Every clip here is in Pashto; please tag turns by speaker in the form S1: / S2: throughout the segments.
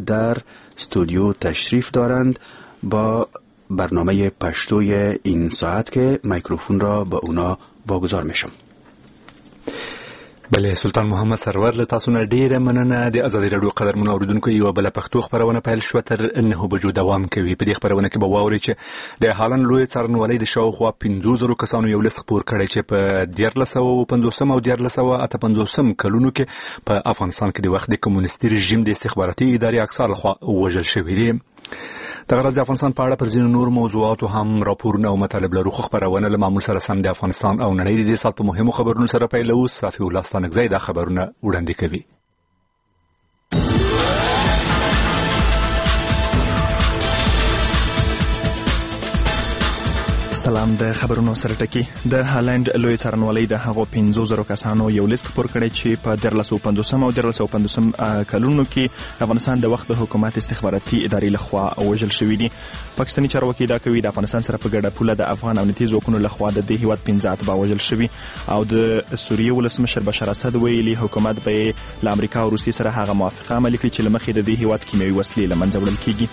S1: در استودیو تشریف دارند با برنامه پشتوی این ساعت که میکروفون را به اونا واگذار میشم.
S2: بله، سلطان محمد سرور له تاسو نه ډیره مننه. د ازادي رادیو قدرمنو اوریدونکو یو بل پښتو خبرونه پیل شو تر 9 بجو دوام کوي. په دې خبرونه کې به واوري چې د هالند لوی څارنوالۍ د شاوخوا 50,000 کسانو یو لیست خپور کړی چې په 1350 او 1358 کلونو کې په افغانستان کې د وخت د کمونیستي رژیم د استخباراتي ادارې اکثر لخوا وژل شوی دي. دغه ورځ د افغانستان په اړه پر ځینو نور موضوعاتو هم راپورونه او مطالب لرو. خبرونه له معمول سره سم د افغانستان او نړۍ د دې سات په مهمو خبرونو سره پیلو. صافي الله ستانکزی دا خبرونه وړاندې کوي.
S3: سلام. د خبرونو سره ټکی. د هالند لوی څارنوالۍ د هغو 50,000 کسانو یو لیست خپور کړی چې په 1350 او 1358 کلونو کې افغانستان د وخت د حکومت استخباراتي ادارې لخوا وژل شوی دي. پاکستاني چارواکي دا کوي د افغانستان سره په ګډه پوله د افغان امنیتي ځواکونو لخوا د دې هیواد 15 اتباع وژل شوي او د سوریې ولسمشر بشار اسد ویلي حکومت به له امریکا او روسیې سره هغه موافقه عملي کړي چې له مخې د دې هیواد کیمیاوي وسلې له منځه وړل کیږي.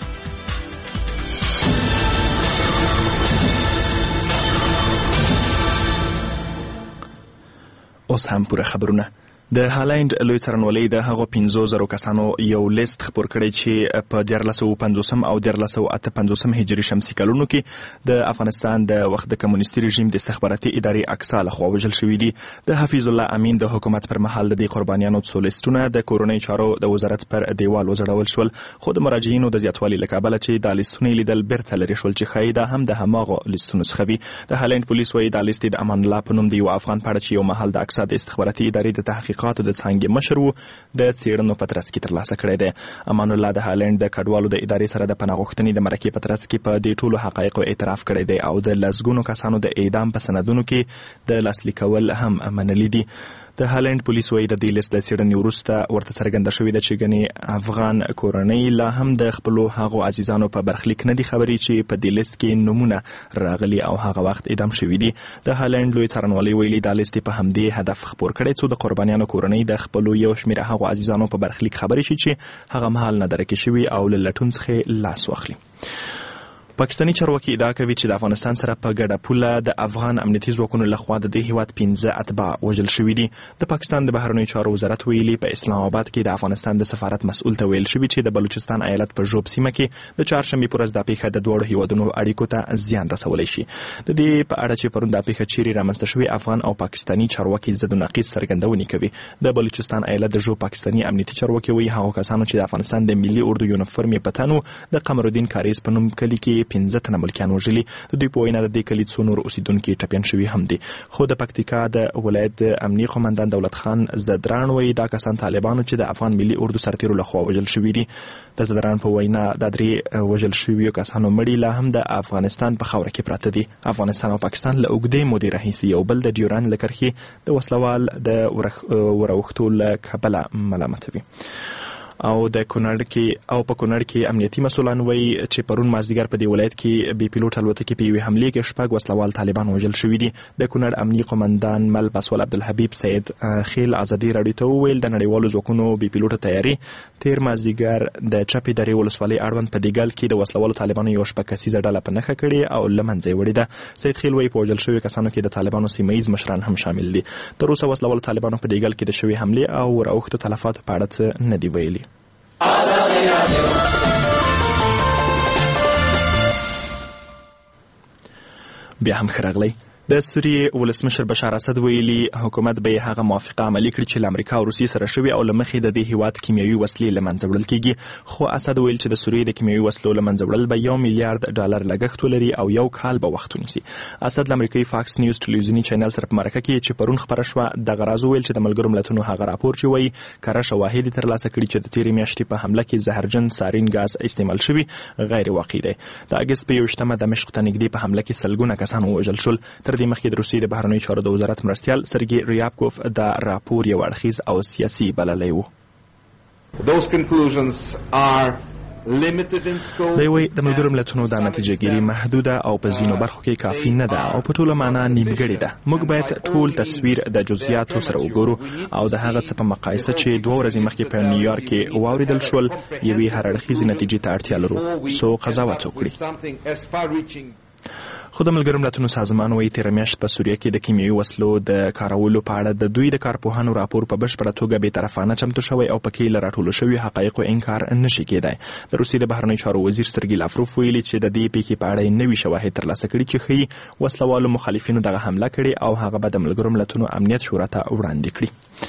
S3: اوس هم پوره خبرونه. د هالند لوی څارنوالۍ د هغو 50,000 کسانو یو لیست خپور کړی چې په 1350 او 1358 هجري شمسي کلونو کې د افغانستان د وخت د کمونیستي رژیم د استخباراتي ادارې اکثر لخوا وژل شوي دي. د حفیظ الله امین د حکومت پر مهال د دې قربانیانو څو لیستونه د کورنۍ چارو د وزارت پر دیوال وځړول شول، خو د مراجعینو د زیاتوالي له کبله چې دا لیستونه لیدل بیرته لرې شول چې ښایي دا هم د هماغو لیستونو څخه وي. د هالند پولیس وایي دا لیست د امان الله په نوم د یو افغان په اړه چې یو مهال د اکثر د استخباراتي ادارې د تحقیقاتو د څانګې مشر و د څېړنو په ترڅ کې ترلاسه کړی دی. امان الله د هالند د کډوالو د ادارې سره د پناه غوښتنې د مرکې په ترڅ کې په دې ټولو حقایقو اعتراف کړی دی او د لسګونو کسانو د اعدام په سندونو کې د لاسلیک کول هم منلي دي. د هالند پولیس وایي د دې لیست د څېړنې وروسته ورته څرګنده شوې ده چې ګنې افغان کورنۍ لا هم د خپلو هغو عزیزانو په برخلیک نه دي خبرې چې په دې لیست کې نومونه راغلي او هغه وخت اعدام شوي دي. د هالند لوی څارنوالۍ ویلي دا لیست په همدې هدف خپور کړی څو د قربانیانو کورنۍ د خپلو یو شمېر هغو عزیزانو په برخلیک خبرې شي چې هغه مهال نه درکې شوي او له لټون څخه لاس واخلي. پاکستاني چارواکي ادعا کوي چې د افغانستان سره په ګډه پوله د افغان امنیتي ځواکونو لخوا د دې هیواد 15 اتباع وژل شوي دي. د پاکستان د بهرنیو چارو وزارت ویلي په اسلام آباد کې د افغانستان د سفارت مسؤل ته ویل شوي چې د بلوچستان ایالت په ژوب سیمه کې د چهارشنبې په ورځ دا پیښه د دواړو هیوادونو اړیکو ته زیان رسولی شي. د دې په اړه چې پرون دا پیښه چیرې رامنځته شوې افغان او پاکستاني چارواکي ضد و نقیض څرګندونې کوي. د بلوچستان ایالت د ژوب پاکستاني امنیتي چارواکي وایي هغو کسانو چې د افغانستان د ملي اردو یونیفورم یې په تن و د قمرالدین کاریز په نوم کلي کې 15 تنه ملکیان وژلي. د دوی په وینا د دې کلي څو نور اوسیدونکي ټپیان شوي هم دي. خو د پکتیکا د ولایت امنیي قومندان دولت خان زدران وایي دا کسان طالبانو چې د افغان ملي اردو سرتیرو لخوا وژل شوي دي. د زدران په وینا دا درې وژل شویو کسانو مړي لا هم د افغانستان په خاوره کې پراته دي. افغانستان او پاکستان له اوږدې مودې راهیسې یو بل د ډیورند له کرښې د وسلوال د وراوښتو له کبله ملامتوي. او د کونړ کې امنیتي مسؤلان وایي چې پرون مازدیګر په دې ولایت کې بي پیلوټ الوتکې په یوې حملې کې 6 وسلوال طالبان وژل شوي دي. د کونړ امنیي قومندان مل پاسوال عبدالحبیب سید خیل ازادي راډیو ته وویل د نړیوالو ځواکونو بي پیلوټو تیاري تیر مازدیګر د چپې درې ولسوالۍ اړوند په دیګل کې د وسلوالو طالبانو یو شپه کسیزه ډله په نښه کړې او له منځه یې وړې ده. سید خیل وایي په وژل شویو کسانو کې د طالبانو سیمه ییز مشران هم شامل دي. تر اوسه وسلوالو طالبانو په دیګل کې د شوې حملې او راوښتو تلفاتو په اړه څه نه دي ویلي. بیا هم ښه راغلی. د سوریې ولسمشر بشار اسد ویلي حکومت به هغه موافقه عملي کړي چې له امریکا او روسیې سره شوي او له مخې د دې هیواد کیمیاوي وسلې له منځه وړل کیږي. خو اسد ویل چې د سوریې د کیمیاوي وسلو له منځه وړل به $1 میلیارډ لګښت ولري او یو کال به وخت ونیسي. اسد له امریکایي فاکس نیوز ټلویزیوني چینل سره په مرکه کې چې پرون خبره شوه دغه راز ویل چې د ملګرو ملتونو هغه راپور چې وایي کره شواهد ترلاسه کړي چې د تیرې میاشتې په حمله کې زهرجن سارین غاز استعمال شوی غیر واقعي دی. د اګست په 21مه دمشق ته نږدې په حمله کې سلګونه کسان وژل شول. تر دې مخکې د روسیې د بهرنیو چارو د وزارت مرستیال سرګي ریابکوف دا راپور یو اړخیز او سیاسي بللی و.
S4: Those conclusions are
S3: دوی د ملګرو ملتونو د نتیجه ګیري محدوده او په ځینو برخو کې کافي نه ده او په ټوله معنا نیمګړې ده. موږ باید ټول تصویر د جزئیاتو سره وګورو او د هغه څه په مقایسه چې 2 ورځې مخکې په نیویارک کې واوریدل شول یوې هراړخیزې نتیجې ته اړتیا لرو څو قضاوت وکړي. خو د ملګرو ملتونو سازمان وايي تېره میاشت په سوریه کې د کیمیاوي وسلو د کارولو په اړه د دوی د کارپوهانو راپور په بشپړه توګه بېطرفانه چمتو شوی او پکې له راټولو شویو حقایقو انکار نشي کېدای. د روسیې د بهرنیو چارو وزیر سرګي لاوروف ویلي چې د دې پیښې په اړه نوي شواهد ترلاسه کړي چې ښیي وسلوالو مخالفینو دغه حمله کړې او هغه به د ملګرو ملتونو امنیت شورا ته وړاندې کړي.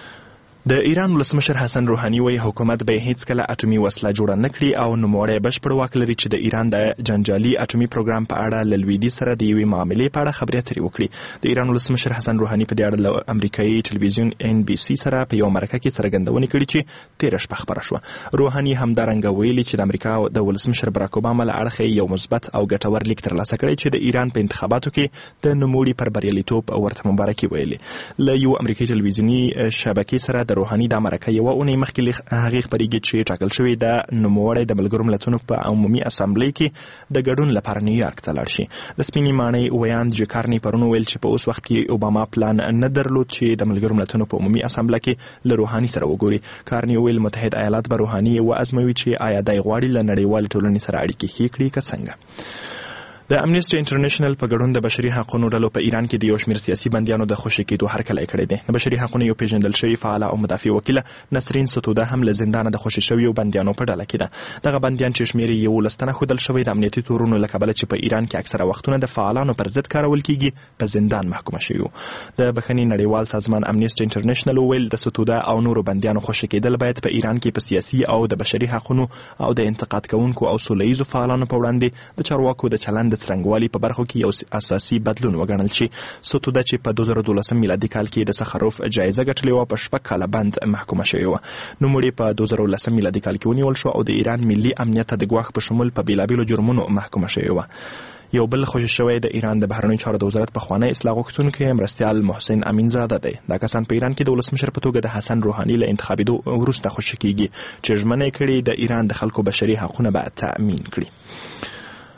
S3: د ایران ولسمشر حسن روحاني وايي حکومت به هیڅ کله اټومي وسله جوړه نه کړي او نوموړی بشپړ واک لري چې د ایران د جنجالي اټومي پروګرام په اړه له لویدي سره د یوې معاملې په اړه خبرې اترې وکړي. د ایران ولسمشر حسن روحاني په دې اړه له امریکایي ټلویزیون NBC سره په یو مرکه کې څرګندونې کړې چې تېره شپه خبره شوه. روحاني همدارنګه ویلي چې د امریکا د ولسمشر براک اوباما له اړخه یو مثبت او ګټور لیک ترلاسه کړی چې د ایران په انتخاباتو کې د نوموړي پر بریالیتوب ورته مبارکي ویلي. له یو امریکایي ټلویزیوني شبکې سره د روحاني د مرکه یوه اونۍ مخکې هغې خپرېږي چې ټاکل شوی د نوموړی د ملګرو ملتونو په عمومي اسامبلۍ کې د ګډون لپاره نیویارک ته لاړ شي. د سپینې ماڼۍ ویاند جکارني پرون ویل چې په اوس وخت کې اوباما پلان نه درلود چې د ملګرو ملتونو په عمومي اسامبله کې له روحاني سره وګوري. کارني ویل متحد ایالات به روحاني وازموي چې آیا دی غواړي له نړیوالې ټولنې سره اړیکې ښې کړي که څنګه. د امنیسټي انټرنیشنل په ګډون د بشري حقوقو ډلو په ایران کې د یو شمېر سیاسي بندیانو د خوشي کېدو هرکلی کړی دی. د بشري حقوقو یو پیژندل شوی فعاله او مدافع وکیله نسرین ستوده هم له زندانه د خوشي شویو بندیانو په ډله کې ده. دغه بندیان چې شمېر یې 11 تنه ښودل شوی د امنیتي تورونو له کبله چې په ایران کې اکثره وختونه د فعالانو پر ضد کارول کیږي په زندان محکومه شوي. د بخښنې نړیوال سازمان امنیسټي انټرنیشنل ویل د ستوده او نورو بندیانو خوشي کېدل باید په ایران کې په سیاسي او د بشري حقوقو او د انتقاد کوونکو او سولهییزو فعالانو په وړاندې د چارواکو د چلند د څرنګوالي په برخه کې یو اساسي بدلون وګڼل شي. ستوده چې په 2012 میلادي کال کې د سخروف جایزه ګټلې وه په 6 کاله بند محکومه شوې وه. نوموړې په 2019 میلادي کال کې ونیول شو او د ایران ملي امنیت ته د ګواښ په شمول په بېلابېلو جرمونو محکومه شوې وه. یو بل خوشي شوی د ایران د بهرنیو چارو د وزارت پخوانی اصلاح غوښتونکی مرستیال محسن امینزاده دی. دا کسان په ایران کې د ولسمشر په توګه د حسن روحاني له انتخابېدو وروسته خوشي کیږي چې ژمنه یې کړې د ایران د خلکو بشري حقونه به تأمین کړي.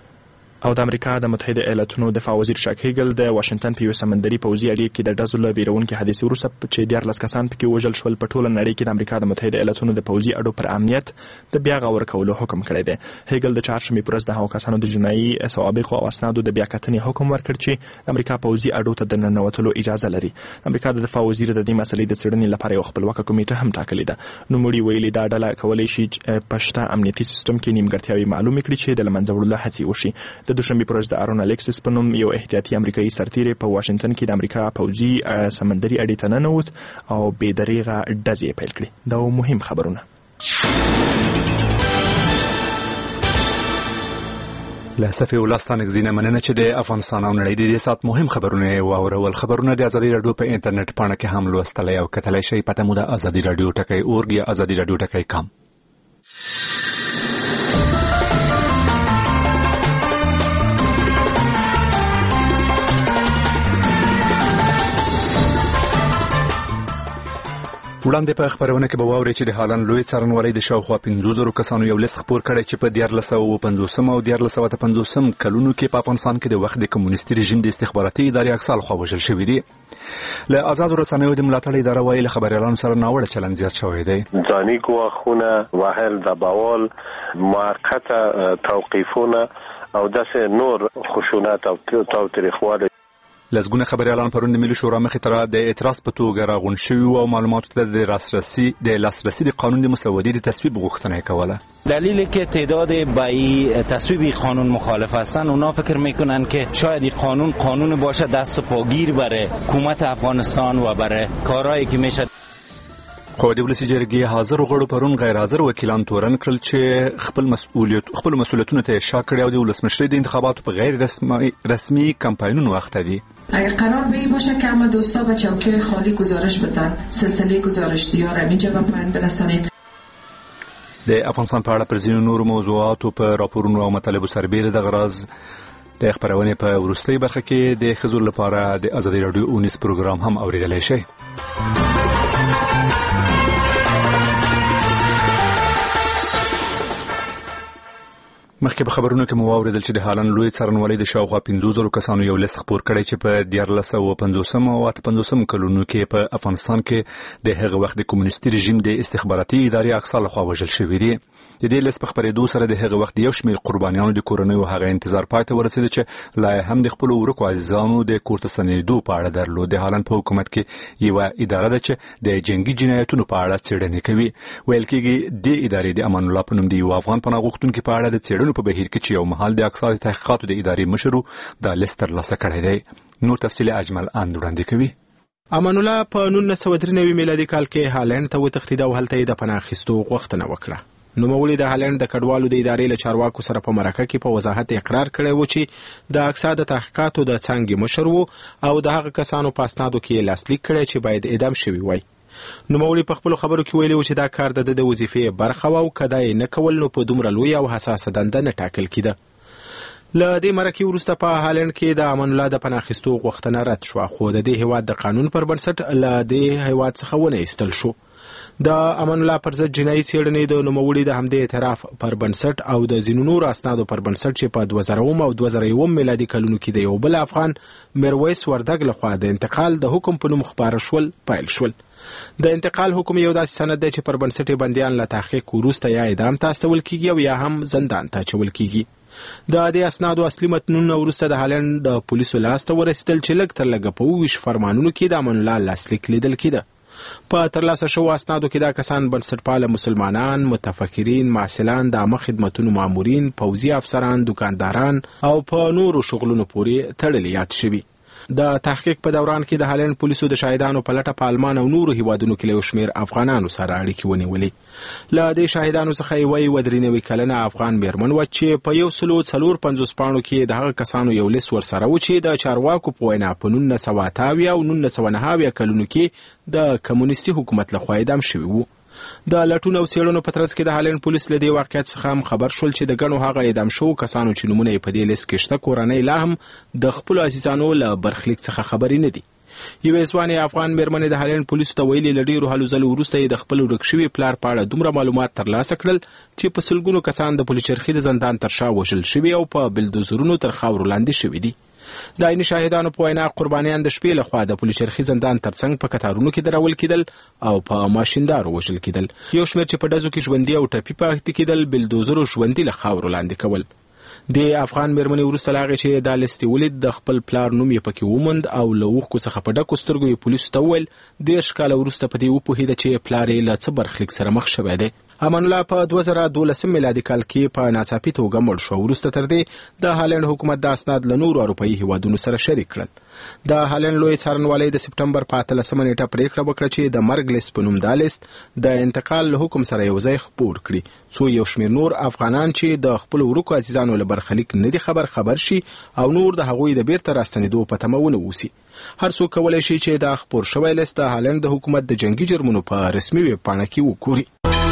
S3: او د امریکا د متحده ایالاتونو دفاع وزیر شاک هیګل د واشنگټن په یو سمندري پوځي اړیکه کې د ډزو له ویرونکي حادثې وروسته چې 14 کسان پکې وژل شول په ټوله نړۍ کې د امریکا د متحده ایالاتونو د پوځي اډو پر امنیت د بیا غور کولو حکم کړی دی. هیګل د چهارشنبې پر ورځ د هغو کسانو د جنایي سوابقو او اسنادو د بیا کتنې حکم ورکړ چې د امریکا پوځي اډو ته د ننوتلو اجازه لري. د امریکا د دفاع وزیر د دې مسلې د څېړنې لپاره یو خپلواکه کمیټه هم ټاکلې ده. نوموړي ویلي دا ډله کولی شي په شته امنیتي سیستم کې نیمګړتیاوې معلومې کړي چې د له منځه وړلو هڅې وشي. د دوشنبې پر ورځ د آرون الیکسس په نوم یو احتیاطي امریکایي سرتیری په واشنگټن کې د امریکا پوځي سمندري اډې ته ننوت او بې دریغه ډزې پیل کړې. دا مهم خبرونه.
S2: له صفي ولستانک زینه مننه چې د افغانستان او نړۍ د دې سات مهم خبرونه واورول. خبرونه د ازادي رادیو په انټرنیټ پاڼه کې هم لوستلای او کتلای شئ. پته مو د ازادي رادیو ټکی اورګ یا ازادي رادیو ټکی کام. وړاندې په خبرونه کې به واورئ چې د هالند لوی څارنوالۍ د شاوخوا 50,000 کسانو یو لیست خپور کړی چې په 1450 او 1450 کلونو کې په افغانستان کې د وخت د کمونیستي رژیم د استخباراتي ادارې اکثر خوا وژل شوي دي. له آزادو رسنیو د ملاتړ اداره وايي له خبريالانو سره ناوړه چلند زیات شوی دی.
S4: ځاني ګواښونه، وهل، دباول، موقته توقیفونه او داسې نور خشونت او تاوتریخوالی.
S2: لزګونه خبريالان پرون د ملي شورا مخې ته د اعتراض په توګه راغونډ شوي او معلوماتو ته د لاسرسي د قانون د مسودې د تصویب غوښتنه کوله.
S5: دلیلی که تعداد به تصویب قانون مخالف هستن، اونا فکر میکنن که شاید این قانون باشه دست و پاگیر برای حکومت افغانستان و برای کارهایی که میشه.
S2: خو د ولسی جرګې حاضر غړو پرون غیر حاضر وکیلان تورن کړل چې خپل مسؤلیتونه ته اشاره کړي او د ولسمشری د انتخاباتو په غیر رسمي کمپاینونو وخت دي.
S6: اگر قرار به این باشه که همه دوستا به چوکی‌های خالی گزارش بدن، سلسله گزارش‌دهی را اینجا به پایان برسانید.
S2: د افغانستان په اړه پر ځینو نورو موضوعاتو په راپورونو او مطالبو سربېره د غراز د خبرونه په وروستۍ برخه کې د ښځو لپاره د ازادي رادیو اونیس پروګرام هم اوریدلای شئ. مخکې په خبرونو کې مو واوریدل چې د هالند لوی څارنوالۍ د شاوخوا 50,000 کسانو یو لیست خپور کړی چې په 1950 او 58 کلونو کې په افغانستان کې د هغه وخت د کمونیستي رژیم د استخباراتي ادارې اقصا لخوا وژل شوي دي. د دې لیست په خبرېدو سره د هغه وخت یو شمېر قربانیانو د کورنۍ او هغه انتظار پای ته ورسېد چې لا هم د خپل ورکو عزیزانو د کور ته ستنېدو په اړه درلود. د هالند په حکومت کې یو اداره ده چې د جنگي جنایتونو په اړه څېړنې کوي. ویل کېږي د ادارې د امان الله په نوم د یو افغان پناه غوښتونکي په اړه د څېړنو په بهیر کې چې یو مهال د اقصا تحقیقاتو د ادارې مشر د لیست ترلاسه کړی دی. نور تفصیل اجمل اند وړاندې کوي.
S7: امان الله په 1993 میلادي کال کې هالند ته وتښتید او هلته د پناه اخیستو غوښتنه وکړه. نوموړي د هالند د کډوالو د ادارې له چارواکو سره په مرکه کې په وضاحت اقرار کړی و چې د اقصا د تحقیقاتو د څانګې مشر و او د هغه کسانو په اسنادو کې لاسلیک کړی چې باید اعدام شوي وای. نوموړي په خپل خبرو کې ویلي و چې دا کار د وظیفې برخه و او کدا یې نه کول نو په دومره لوی او حساسه دنده نه ټاکل کېده. له دې مرکې وروسته په هالند کې د امان الله د پناه اخیستو غوښتنه رد شوه، خو د دې هیواد د قانون پر بنسټ له دې هیواد څخه ونه ایستل شو. د امان الله پر ضد جنایي څېړنې د نوموړي د همدې اعتراف پر بنسټ او د ځینو نورو اسنادو پر بنسټ چې په 2000 او 2001 میلادي کلونو کې د یو بل افغان میرویس وردګ لخوا د انتقال د حکم په نوم خپاره شول پیل شول. د انتقال حکم یو داسې سند دی چې پر بنسټ بندیان له تحقیق وروسته یا اعدام ته استول کیږي او یا هم زندان ته اچول کیږي. د دې اسنادو اصلي متنونه وروسته د هالند د پولیسو لاسته ورسېدل چې لږ تر لږه په 20 فرمانونو کې د امان الله لاسلیک لیدل کېده. په ترلاسه شوو اسنادو کې دا کسان بنسټپاله مسلمانان، متفکرین، محصلان، د عامه خدمتونو مامورین، پوځي افسران، دکانداران او په نورو شغلونو پورې تړلي یاد شوي. د تحقیق په دوران کې د هالند پولیسو د شاهدانو په لټه په آلمان او نورو هیوادونو کې له شمېر افغانانو سره اړیکې ونیولې. له دې شاهدانو څخه یوه 93 کلنه افغان میرمن وه چې په 154 پاڼو کې د هغه کسانو یو لیست ورسره و چې د چارواکو په وینا په 1980 او 1990 کلونو کې د کمونیستي حکومت لخوا اعدام شوي وو. د لټون او څېړنو په ترڅ کې د هالند پولیس له دې واقعیت څخه هم خبر شول چې د ګڼو هغه اعدام شوو کسانو چې نومونه یې په دې لیست کې شته کورنۍ لا هم د خپلو عزیزانو له برخلیک څخه خبرې نه دي. یوې ځوانې افغان میرمنې د هالند پولیسو ته ویلي له ډېرو هلو ځلو وروسته یې د خپل ورک شوي پلار په اړه دومره معلومات ترلاسه کړل چې په سلګونو کسان د پلچرخي د زندان تر شا وژل شوي او په بلدوزرونو تر خاورو لاندې شوي دي. د عیني شاهدانو په وینا قربانیان د شپې لخوا د پلچرخي زندان ترڅنګ په کتارونو کې درول کېدل او په ماشیندارو وژل کېدل. یو شمېر چې په ډزو کې ژوندي او ټپي پاتې کېدل بلدوزرو ژوندي له خاورو لاندې کول. د افغان میرمنې وروسته له هغې چې دا لیست ولید د خپل پلار نوم یې پکې وموند او له اوښکو څخه په ډکو سترګو یې پولیسو ته وویل 10 کاله وروسته په دې وپوهېده چې پلار یې له څه برخلیک سره مخ شوی دی. امان الله په 2012 میلادي کال کې په ناڅاپي توګه مړ شو. وروسته تر دې د هالند حکومت د اسناد له نورو اروپایي هیوادونو سره شریک کړل. د هالند لوی څارنوالۍ د سپټمبر په 13 نیټه پریکړه وکړه چې د مرګ لیست په نوم دا لیست د انتقال له حکم سره یو ځای خپور کړي څو یو شمېر نور افغانان چې د خپل ورکو عزیزانو له برخلیک نه دي خبر شي او نور د هغوی د بیرته راستنېدو په تمه ونه اوسي. هر څوک کولی شي چې دا خپور شوی لیست د هالند د حکومت د جنگي جرمونو په رسمي ویب پاڼه کې وګوري.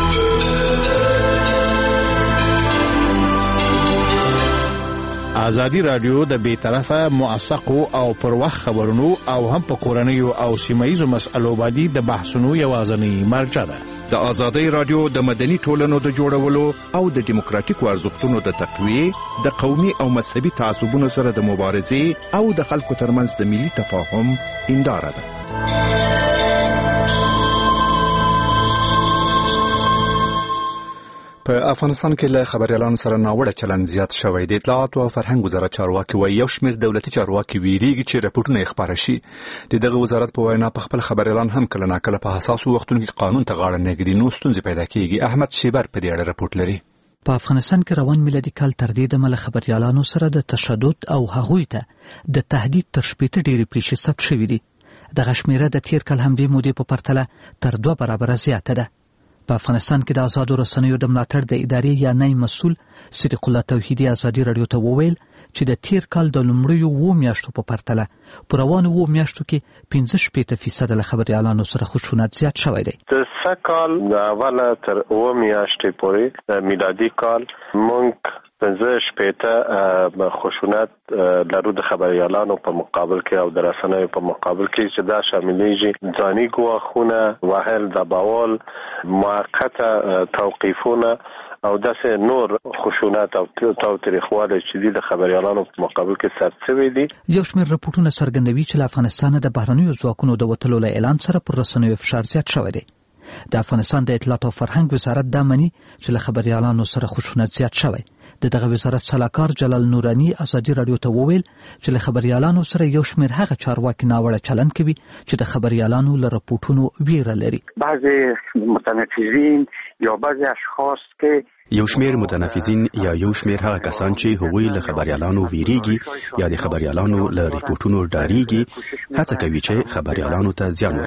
S8: ازادي رادیو د بیطرفه موثقو او پر وخت خبرونو او هم په کورنیو او سیمایي مسألو باندې د بحثونو یوازنی مرجع ده.
S9: د ازادي رادیو د مدني ټولنو د جوړولو او د دیموکراتیکو ارزښتونو د تقویه، د قومي او مذهبي تعصبونو سره د مبارزې او د خلکو ترمنځ د ملي تفاهم هنداره ده.
S2: په افغانستان کې له خبريالانو سره ناوړه چلند زیات شوی دی. اطلاعات او فرهنګ وزارت چارواکي وایي یو شمېر دولتي چارواکي ویریږي چې راپورټونه یې خپاره شي. دغه وزارت په وینا په خپل خبريالان هم کله ناکله په حساسو وختونو کې قانون ته غاړه نږدي نو ستونزې پیدا کیږي. احمد شیبر په دې اړه راپورټ لري.
S10: په افغانستان کې روان میلادي کال تر دې دمه له خبريالانو سره د تشدد او هغوی ته د تهدید تر شپېته ډېرې پیښې ثبت شوې دي. دغه شمېره د تیر کال همدې مودې په پرتله تر 2 برابره زیاته ده. په افغانستان کې د آزادو رسنیو د ملاتړ د ادارې یا نای مسؤل صدیق الله توحیدی ازادي رادیو ته وویل چې د تیر کال د لومړیو 2 میاشتو په پرتله په روانو 2 میاشتو کې 15% له خبريالانو سره خشونت زیات شوی دی.
S4: د سکال د اوله تر 2 میاشتې پورې د میلادي کال مونږ 15% خشونت لرو د خبريالانو په مقابل کې او د رسنیو په مقابل کې چې دا شاملېږي ځاني ګواښونه، وهل، دباول، موقته توقیفونه او داسې نور خشونت او تاوتریخوالی چې د خبريالانو په مقابل کې ثبت شوی دي.
S10: یو شمېر راپورټونه څرګندوي چې له افغانستان د بهرنیو ځواکونو د وتلو له اعلان سره پر رسنیو فشار زیات شوی دی. د افغانستان د اطلاعات او فرهنګ وزارت دا مني چې له خبريالانو سره خشونت زیات شوی. دغه وزارت سلاکار جلال نورانی ازادي رادیو ته وویل چې له خبريالانو سره یو شمېر هغه چارواکي ناوړه چلند کوي چې د خبريالانو له راپورټونو ویره لري.
S11: بعضی متنفذین یا بعضی اشخاص که
S1: یو شمېر متنفذین یا یو شمېر هغه کسان چې هغوی له خبريالانو ویریږي یا د خبريالانو له ریپورټونو ډاریږي هڅه کوي چې خبريالانو ته زیان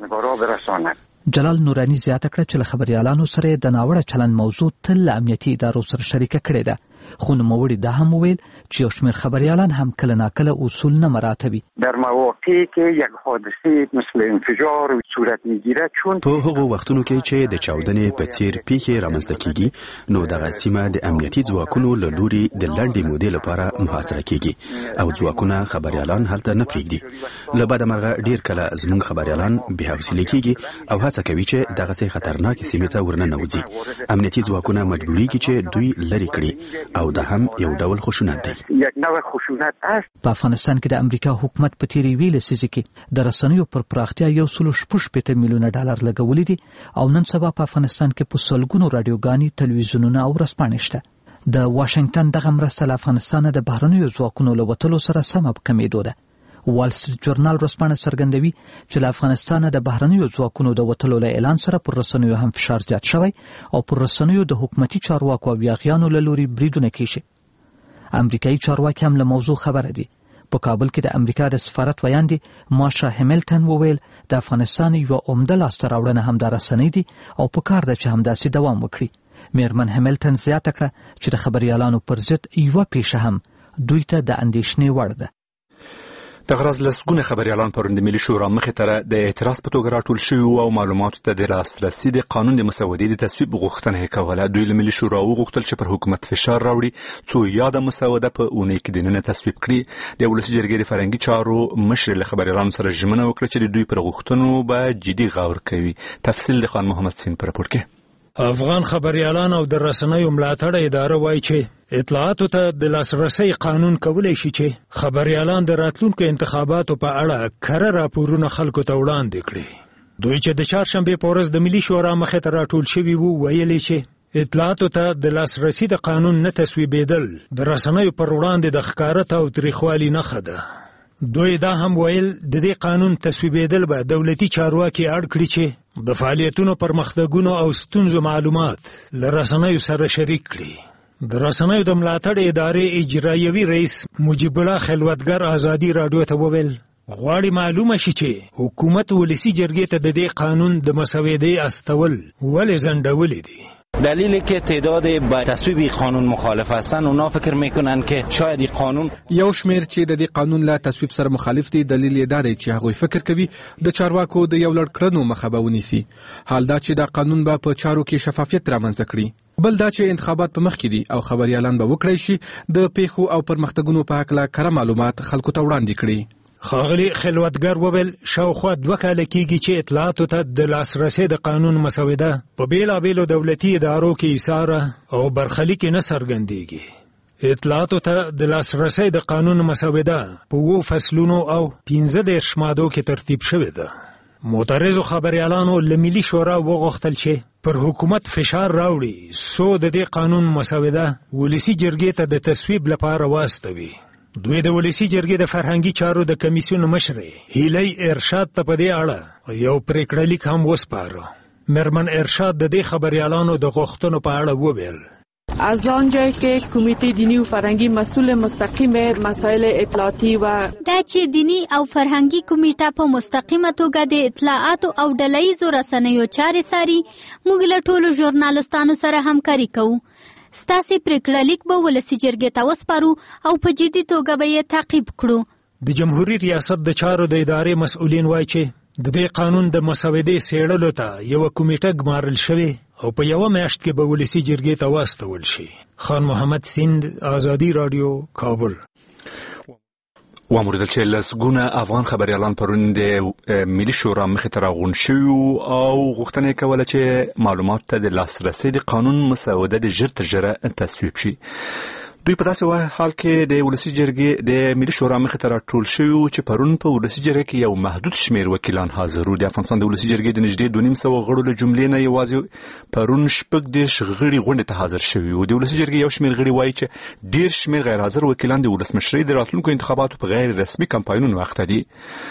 S1: ورسوي.
S10: جلال نورانی زیاته کړه چې له خبريالانو سره د ناوړه چلند موضوع تل له امنیتي ادارو سره شریکه کړې ده. خو نوموړي دا هم وویل چې یو شمېر خبريالان هم کله ناکله اصول نه مراعاتوي.
S11: در مواقعی که یک حادثه مثل انفجار صورت میگیره چون
S1: په هغو وختونو کې چې د چاودنې په څیر پیښې رامنځته کیږي نو دغه سیمه د امنیتي ځواکونو له لوري د لنډې مودې لپاره محاصره کیږي او ځواکونه خبريالان هلته نه پرېږدي. له بده مرغه ډیر کله زموږ خبريالان بې حوصلې کیږي او هڅه کوي چې دغه سي خطرناک سیمه ته ورننوځي. امنیتي ځواکونه مجبوريږي چې دوی لری کړي او دا هم یو ډول خشونت دی.
S11: یک نوع خشونت است.
S10: په افغانستان کې د امریکا حکومت په تیری ویل سيزي کې د رسنیو پر پراختیا یو سلو $6 میلیونه لګولې دي او نن سبا په افغانستان کې په سلګونو رادیوګانې، تلویزیونونه او رسپاڼې شته. د واشنگټن دغه مرسته له افغانستان د بهرنیو ځواکونو له وتلو سره سم کمېدو ده. وال سټریټ جورنال رسپانه څرګندوي چې له افغانستان د بهرنیو ځواکونو د وتلو له اعلان سره پر رسنیو هم فشار زیات شوی او پر رسنیو د حکومتي چارواکو او یاغیانو له لوري بریدونه کیږي. امریکایي چارواکي هم له موضوع خبره دي. په کابل کې د امریکا د سفارت ویاندې ماشا همیلټن وویل د افغانستان یو عمده لاسته راوړنه هم د رسنۍ دي او په کار ده چې همداسې دوام وکړي. میرمن همیلټن زیاته کړه چې د خبريالانو پر ضد یو پیښه هم دوی ته د اندېښنې وړ ده.
S2: د غرض لسګونه خبريالان پرون د ملي شورا مخې ته د اعتراض په توګه راټول شوي او معلوماتو ته د لاسرسي د قانون د مسودې د تصویب غوښتنه کوله. دوی له ملي شورا وغوښتل چې پر حکومت فشار راوړي څو یاده مسوده په اونۍ کې دننه تصویب کړي. د ولسي جرګې د فرهنګي چارو مشر له خبريالانو سره ژمنه وکړه چې د دوی پر غوښتنو به جدي غور کوي. تفصیل د خان محمد سین پر راپور کې.
S12: افغان خبريالان او د رسنیو ملاتړ اداره وایي چې اطلاعاتو ته د لاسرسي قانون کولای شي چې خبريالان د راتلونکو انتخاباتو په اړه کره راپورونه خلکو ته وړاندې کړي. دوی چې د چهارشنبه په ورځ د ملي شورا مخې ته راټول شوي وو ویلي چې اطلاعاتو ته د لاسرسي د قانون نه تصویبېدل د رسنیو پر وړاندې د ښکارت او تاریخوالي نښه ده. دوی دا هم ویل د دې قانون تصویبېدل به دولتي چارواکي اړ کړي چې د فعالیتونو پرمختګونو او ستونزو معلومات له رسنیو سره شریک کړي. د رسنیو د ملاتړ ادارې اجرایوي رئیس مجیب الله خلوتګر ازادي رادیو ته وویل غواړي معلومه شي چې حکومت ولسی جرګې ته د دې قانون د مسودې استول ولې ځنډولې دي.
S5: دلیلی که تعداد با تصویب قانون مخالف هستن اونا فکر میکنن که شاید این قانون
S13: یو شمیر چې د دې قانون له تصویب سره مخالف دي. دلیل یې دا دی چې هغوی فکر کوي د چارواکو د یو لړ کړنو مخه به ونیسي. حال دا چې دا قانون به په چارو کې شفافیت رامنځته کړي. بل دا چې انتخابات په مخ کې دي او خبريالان به وکړي شي د پیښو او پرمختګونو په اړه کره معلومات خلکو ته وړاندې کړي.
S12: خاغلی خلوتګر وویل شاوخوا 2 کاله کېږي چې اطلاعاتو ته د لاسرسي د قانون مسوده په بیلابیلو دولتي ادارو کې ایثاره او برخلیک نه څرګندېږي. اطلاعاتو ته د لاسرسي د قانون مسوده په 2 فصلونو او 15 مادو کې ترتیب شوې ده. معترضو خبريالانو له ملي شورا وغوښتل چې پر حکومت فشار راوړي سو د دې قانون مسوده ولسی جرګې ته د تصویب لپاره واستوي. دوی د ولسی جرګې د فرهنګي چارو د کمیسیون مشر هیلی ارشاد ته په دې اړه یو پریکړه لیک هم وسپاره. میرمن ارشاد د دې خبريالانو د غوښتنو په اړه وویل
S14: از آنجایی که کمیته دینی و فرهنگی مسئول مستقیم مسائل اطلاعاتی و
S15: دا چې دینی او فرهنگی کمیټه په مستقیمه توګه د اطلاعات او ډلهییزو رسنیو چارې ساري، موږ له ټولو ژورنالستانو سره همکاري کوو. ستاسې پریکړه لیک به ولسي جرګې ته وسپارو او په جدي توګه به یې تعقیب کړو.
S12: د جمهوریت ریاست د چارو د ادارې مسؤلین وایي چې د دې قانون د مسودې څېړلو ته یو کمیټه ګمارل شوې او په یو میاشت کې به ولسی جرګې ته واستول شي. خان محمد سیند، آزادی رادیو، کابل.
S2: واموردل چې لسګونه افغان خبريالان پرون د ملي شورا مخې ته راغون شو او غوښتنه کوله چې معلومات ته د لاسرسي د قانون مسوده د ژر تر ژره تصویب شي. دوی په داسې حال کې د ولسی جرګې د ملي شورا مخې ته راټول شو چې پرون په ولسی جرګې کې یو محدود شمیر وکیلان حاضر وو. د افغانستان د ولسی جرګې د نږدې 2.5 غړو له جملې نه یوازې پرون شپږ د غړي غونډه ته حاضر شوي وو. د ولسی جرګې یو شمیر غړي وایي چې ډیر شمیر غیر حاضر وکیلان د ولسمشرۍ د راتلونکو انتخاباتو په غیر رسمي کمپاینونو وخت دي.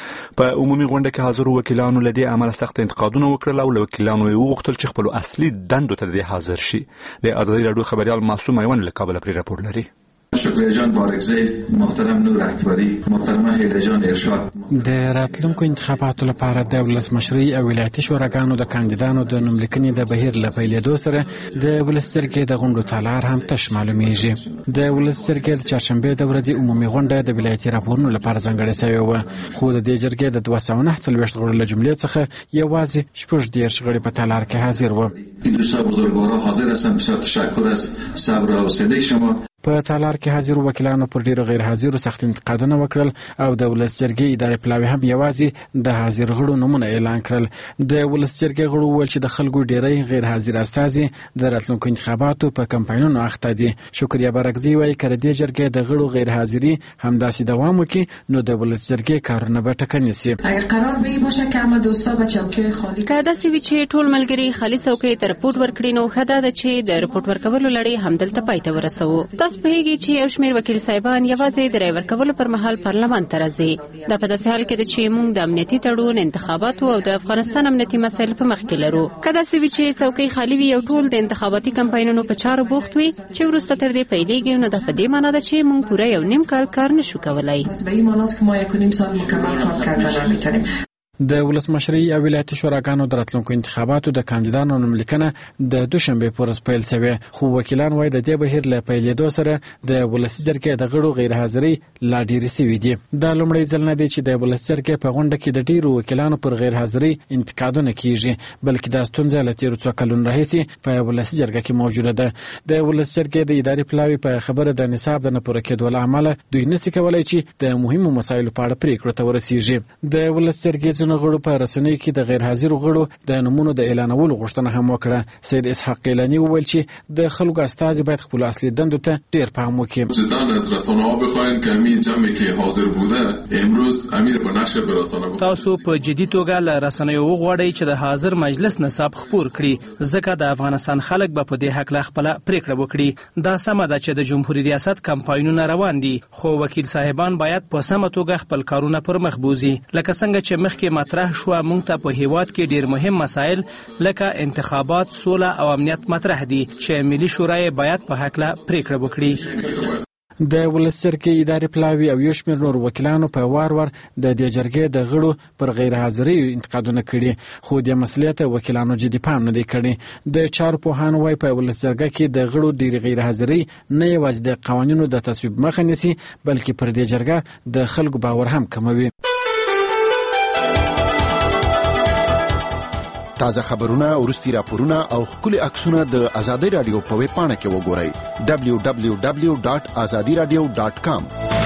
S2: په عمومي غونډه کې حاضر وکیلانو له دې عمله سخت انتقادونه وکړل او وکیلانو یې وغوښتل چې خپل اصلي دندو ته حاضر شي. د آزادي رادیو خبريال معصوم ایوان له کابل پرې راپور لري.
S16: شکریه جان بارکزی، محترم نور اکبری، محترمه هیله جان ارشاد. د راتلونکو انتخاباتو لپاره د ولسمشرۍ او ولایتي شوراګانو د کاندیدانو د نوملیکنې د بهیر له پیلېدو سره د ولس جرګې د غونډو تالار هم تش معلومیږي. د ولس جرګې د چهارشنبې د ورځې عمومي غونډه د ولایتي راپورونو لپاره ځانګړې شوې وه، خو د دې جرګې د 249 غړو له جملې څخه یوازې 14 غړي په تالار کې حاضر وو. این دوستان بزرگوارا حاضر هستند. بسیار تشکر از صبر و حوصله شما.
S17: په تالار کې حاضر وکیلانو پر ډیرو غیر حاضرو سخت انتقادونه وکړل او د ولس جرګې ادارې پلاوی هم یوازې د حاضر غړو نومونه اعلان کړل. د ولس جرګې غړو وویل چې د خلکو ډیری غیر حاضر استازي د راتلونکو انتخاباتو په کمپاینونو اخته دي. شکریه بارکزی وایي که د دې جرګې د غړو غیر حاضري همداسې دوام وکړي نو د ولس جرګې کارونه به ټکني شي.
S6: اگر قرار به این باشه که همه دوستا به چوکۍ خالی
S18: که داسې وي چې ټول ملګري خالي څوکۍ ته رپورټ ورکړي نو ښه ده چې د رپورټ ورکولو لړۍ همدلته پای ته ورسوو. تاسو پوهیږئ چې یو شمېر وکیل صاحبان یوازې د رای ورکولو پر مهال پارلمان ته راځي. دا په داسې حال کې ده چې موږ د امنیتي تړون، انتخاباتو او د افغانستان امنیتي مسایل په مخ کې لرو. که داسې وي چې څوکۍ خالي وي او ټول د انتخاباتي کمپاینونو په چارو بوخت وي چې وروسته تر دې پیلېږي نو دا په دې معنا ده چې موږ پوره یو نیم کال نشو کولی.
S6: به این معناست که ما 1.5 سال مکمل کار کردن نمیتونیم.
S17: د ولسمشرۍ او ولایتي شوراګانو د راتلونکو انتخاباتو د کاندیدانو نوملیکنه د دوشنبه په ورځ پیل شوې، خو وکیلان وايي د دې بهیر له پیلېدو سره د ولسي جرګې د غړو غیر حاضري لا ډېرې شوې دي. دا لومړی ځل نه دی چې د ولسي جرګې په غونډه کې د ډېرو وکیلانو پر غیر حاضري انتقادونه کیږي، بلکې دا ستونزه له تېرو څو کلونو راهیسې په ولسي جرګه کې موجوده ده. د ولسي جرګې د ادارې پلاوي په خبره د نصاب د نه پوره کېدو له امله دوی نشي کولی چې د مهمو مسایلو په اړه پریکړه ته ورسیږي. د ولسي جرګې ځینو غړو په رسنیو کې د غیر حاضر غړو د نمونه د اعلانولو غوښتنه هم وکړه. سید اسحاق قیلانی وویل چې د خلکو استازي باید خپل اصلي دندو ته ډیر پام وکړي.
S19: جدا از رسانه‌ها بخواین که همین جمعی که حاضر بوده امروز امیر به نشر به رسانه
S20: تاسو په جدي توګه له رسنیو وغواړئ چې د حاضر مجلس نصاب خپور کړي، ځکه د افغانستان خلک به په دې حق له خپل پریکړه وکړي. دا سمه ده چې د جمهوریت ریاست کمپاینونه روان دي، خو وکیل صاحبان باید په سمه توګه خپل کارونه پر مخ بوزي. لکه څنګه چې مخکې مطرح شو موږ ته په هیواد کې ډیر مهم مسایل لکه انتخابات، سوله او امنیت مطرح دي چې ملي شورا باید په حق له پریکړه وکړي.
S17: د ولس جرګې ادارې پلاوي او یو شمېر نور وکیلانو په وار د دې جرګې د غړو پر غیر حاضري انتقادونه کړي، خو د مسلې ته وکیلانو جدي پام نه دی کړی. د چارو پوهانو وايي په ولس جرګه کې د غړو ډیر غیر حاضري نه یوازې د قوانینو د تصویب مخه نیسي، بلکې پر دې جرګه د خلکو باور هم کموي.
S1: تازه خبرونه، وروستي راپورونه او ښکلي عکسونه د آزادۍ رادیو په ویب پاڼه کې وګورئ www.azadiradio.com.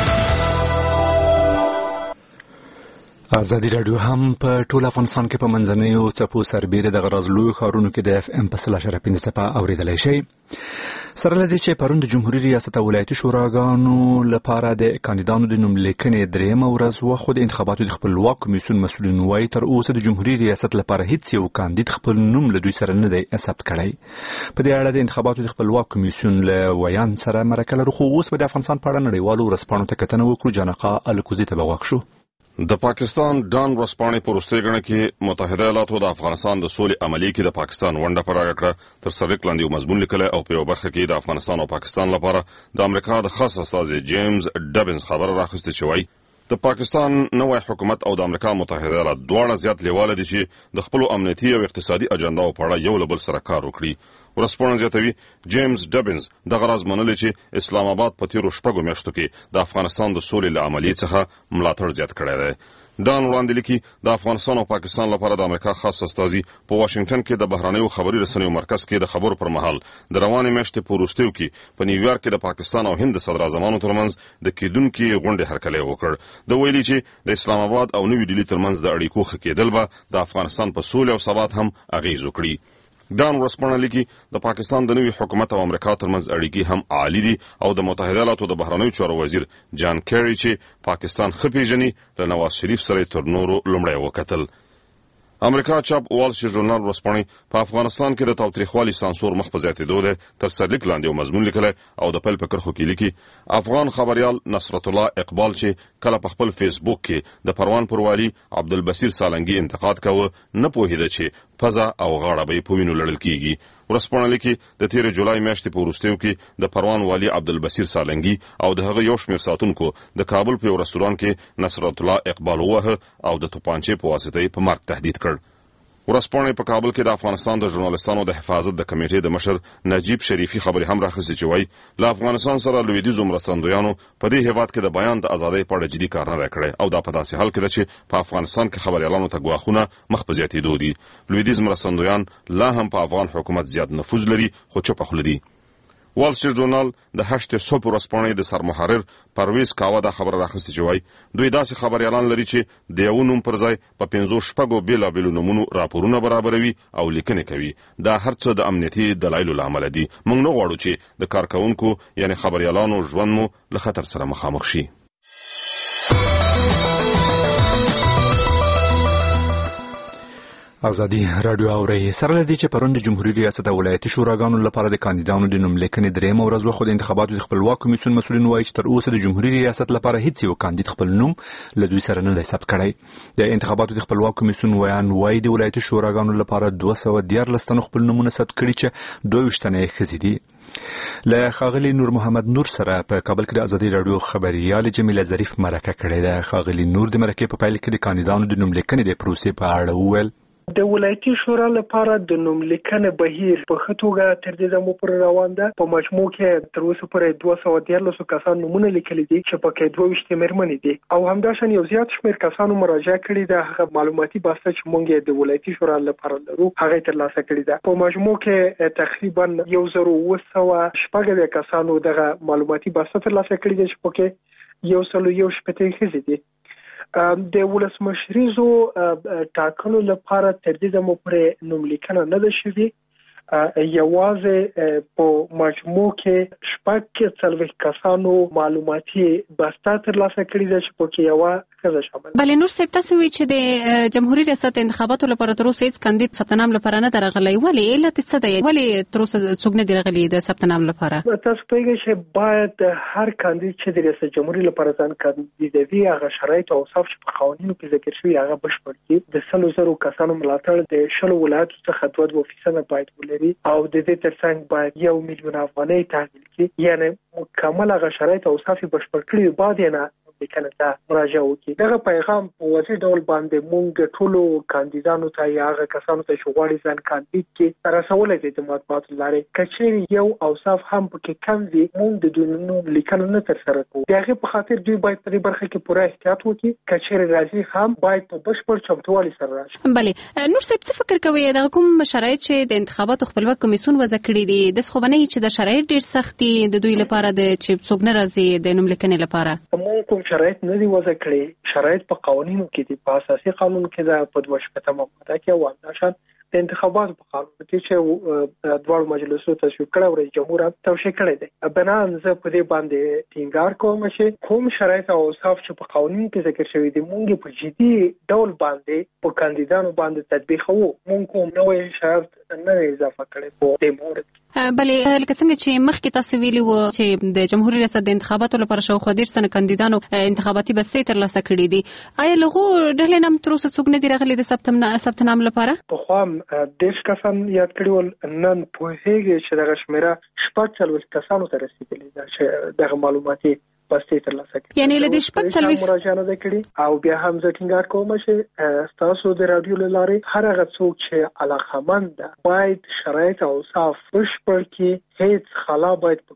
S2: آزادي رادیو هم په ټول افغانستان کې په منځنیو څپو سربېره د غرازلو ښارونو کې د FM په 3.5 اوریدلی شي. سره له دې چې پرون د جمهوریت ریاست او ولایتي شوراګانو لپاره د کاندیدانو د نوملیکنې درېیمه ورځ وه، خو د انتخاباتو د خپلواک کمیسیون مسؤلین وایي تر اوسه د جمهوریت ریاست لپاره هیڅ یو کاندید خپل نوم له دوی سره نه دی ثبت کړی. په دې اړه د انتخاباتو د خپلواک کمیسیون له ویان سره مرکه لرو، خو اوس به د افغانستان په اړه نړیوالو ورځپاڼو ته کتنه وکړو. جانقا الکوزي ته به غوږ شو.
S21: د پاکستان ډان ورځپاڼې په وروستۍ ګڼه کې متحده ایالاتو د افغانستان د سولې عملي کې د پاکستان ونډه په ډاګه کړه. تر سرلیک لاندې یو مضمون لیکلی او په یو برخه کې د افغانستان او پاکستان لپاره د امریکا د خاص استازي جیمز ډبنز خبره راخیستې چې وایي د پاکستان نوی حکومت او د امریکا متحده ایالات دواړه زیات لیواله دي چې د خپلو امنیتي او اقتصادي اجنداو په اړه یو له بل سره کار وکړي. ورځپاڼه زیاتوي جیمز ډبنز دغه راز منلی چې اسلام آباد په تیرو 6 میاشتو کې د افغانستان د سولې له عملیې څخه ملاتړ زیات کړی دی. دان وړاندې لیکي د افغانستان او پاکستان لپاره د امریکا خاص استازي په واشنگټن کې د بهرنیو خبري رسنیو مرکز کې د خبرو پر مهال د روانې میاشتې په وروستیو کې په نیویارک کې د پاکستان او هند صدر اعظمانو ترمنځ د کېدونکي غونډې هرکلی وکړ. د ویلي چې د اسلام آباد او نوې ډیلي ترمنځ د اړیکو ښه کېدل به د افغانستان په سولې او ثبات هم اغیز وکړي. دان ورسپانه لیکي د پاکستان د نوي حکومت او امریکا ترمنځ اړیکې هم عالی دي او د متحده ایالاتو د بهرنیو چارو وزیر جان کیری چې پاکستان ښه پیژني له نواز شریف سره تر نورو لومړی وکتل. امریکا چاپ وال سټریټ ژورنال ورسپانه په افغانستان کې د تاوتریخوالي سانسور مخ په زیاتېدو ده تر سرلیک لاندې یو مضمون لیکلی او د پیل په کرښو کې لیکي افغان خبريال نصرت الله اقبال چې کله په خپل فیسبوک کې د پروان پر والي عبدالبصیر سالنګي انتقاد کاوه نه پوهیده چې پزا او غاړه به په وینو لړل کیږي. ورسپانه لیکي د 13 جولای میاشتې په وروستیو کې د پروان والي عبدالبصیر سالنګي او د هغه یو شمېر ساتونکو د کابل په یو رستوران کې نصرت الله اقبال ووهه او د توپانچې په واسطه یې په مرګ تهدید کړ. ورسپانه په کابل کې د افغانستان د ژورنالستانو د حفاظت د کمیټې د مشر نجیب شریفي خبرې هم راخستې چې وایي له افغانستان سره لویدیځو مرستندویانو په دې هیواد کې د بیان د ازادۍ په اړه جدي کار نه دی کړی او دا په داسې حال کې ده چې په افغانستان کې خبريالانو ته ګواښونه مخ په زیاتېدو دي. لویدیځ مرستندویان لا هم په افغان حکومت زیات نفوذ لري خو چوپه خوله دي. وال سټریټ ژورنال د 8 صبح ورځپاڼې د سرمحرر پرویز کاوه دا خبره راخستې چې وایي دوی داسې خبريالان لري چې د یو نوم پر ځای په 15 بیلابیلو نومونو راپورونه برابروي او لیکنې کوي. دا هر څه د امنیتي دلایلو له امله دي. موږ نه غواړو چې د کارکونکو یعنی خبريالانو ژوند مو له خطر سره مخامخ شي.
S2: ازادي رادیو اوري سره لدی چې پرون د جمهوریت ریاست او ولایتي شوراګانو لپاره د کاندیدانو د نوم لیکنې درېم ورځ وخت د انتخاباتو د خپلواک کمیسیون مسؤلین وایي چې تر اوسه د جمهوریت ریاست لپاره هیڅ یو کاندید خپل نوم له دوی سره نه دی ثبت کړی. د انتخاباتو د خپلواک کمیسیون وایي د ولایتي شوراګانو لپاره 214 تنو خپل نومونه ثبت کړي چې 22 تنه یې ښځې دي. له خاغلی نور محمد نور سره په کابل کې د ازادي رادیو خبريال جمیله ظریف مرکه کړې ده. خاغلی نور د مرکه په پیل کې د کاندیدانو د نوم لیکنې د پروسې په اړه وویل
S3: د ولایتي شورا لپاره د نوم لیکنې بهیر په ښه توګه تر دې دمو پورې روان ده. په مجموع کې تر اوسه پورې 213 کسان نومونه لیکلي دي چې پکې 22 مېرمنې دي او همداشان یو زیات شمېر کسانو مراجعه کړې ده. هغه معلوماتي بسته چې موږ د ولایتي شورا لپاره لرو هغه ترلاسه کړې ده. په مجموع کې تقریبا 1900 کسانو دغه معلوماتي بسته ترلاسه کړې ده چې پکې 111 ښځې دي. د ولسمشریزو ټاکنو لپاره تر دې دمو پورې نوم لیکنه نه ده شوې. یوازې په مجموع کې 40 کسانو معلوماتي بسته ترلاسه کړې ده چې پکې یو ښځه شامل.
S18: بلې نور صاحب تاسو وی چې د جمهوریت ریاست انتخاباتو لپاره تر اوسه هیڅ کاندید ثبت نام لپاره نه درغلی. ولې علت څه دی؟ ولې تر اوسه څوک نه درغلی د ثبت نام لپاره؟
S3: تاسو پوهیږئ چې باید هر کاندید چې د ریاست جمهوریت لپاره ځان کاندیدوي هغه شرایط او اوصاف چې په قوانینو کې ذکر شوي هغه بشپړ کړي. د 100,000 کسانو ملاتړ د 10 ولایتو څخه 2% باید ولري او د دې ترڅنګ باید 1 میلیون افغانۍ تحویل کړي. یعنی مکمل هغه شرایط او اوصاف بشپړ کړي بعد یې نه لیکنه ته مراجعه وکړي. دغه پیغام په واضح ډول باندې موږ ټولو کاندیدانو ته یا هغه کسانو ته چې غواړي ځان کاندید کړي رسولی دی د مطبوعاتو لارې. که چیرې یو اوصاف هم پکې کم وي موږ د دوی نوم لیکنه نه ترسره کوو. د هغې په خاطر دوی باید په دې برخه کې پوره احتیاط وکړي. که چیرې راځي هم باید په بشپړ چمتووالي سره راشي.
S18: بلې نور صاحب څه فکر کوئ دغه کوم شرایط چې د انتخاباتو خپلواک کمیسیون وضع کړي دي داسې خو به نه وي چې د شرایط ډېر سخت دي د دوی لپاره د چې څوک نه راځي د نوم لیکنې لپاره؟
S3: موږ کوم شرایط نه دي وضع کړي. شرایط په قوانینو کې دي. په اساسي قانون کې ده په 22 ماده کې او همداشان د انتخاباتو په قانون کې چې دواړو مجلسو تصویب کړی او رئیس جمهور هم توشیح کړی دی. بنان زه په دې باندې ټینګار کوم چې کوم شرایط او اوصاف چې په قوانینو کې ذکر شوي دي موږ په جدي ډول باندې په کاندیدانو باندې تطبیقوو. موږ کوم نوی شرط نه اضافه کړی په دې مورد کې.
S18: بلې لکه څنګه چې مخکې تاسو ویلي وو چې د جمهوریت ریاست د انتخاباتو لپاره شاوخوا 10 تنه کاندیدانو انتخاباتي بستې ترلاسه کړي دي. آیا له هغو ډلې نه هم تر اوسه څوک نه دي راغلي د ثبت نام لپاره؟
S3: پخوا 10 کسان یاد کړي ول. نن پوهېږي چې دغه شمېره 40 کسانو ته رسېدلې ده چې دغه معلوماتي بستې ترلاسه کړي.
S18: یعنی له دې 40
S3: مراجعه نه کړي. او بیا هم زه ټینګار کوم چې تاسو د رادیو له لارې هر هغه څوک چې علاقمند ده باید شرایط او اوصاف بشپړ کړي. هیڅ خلا باید پکې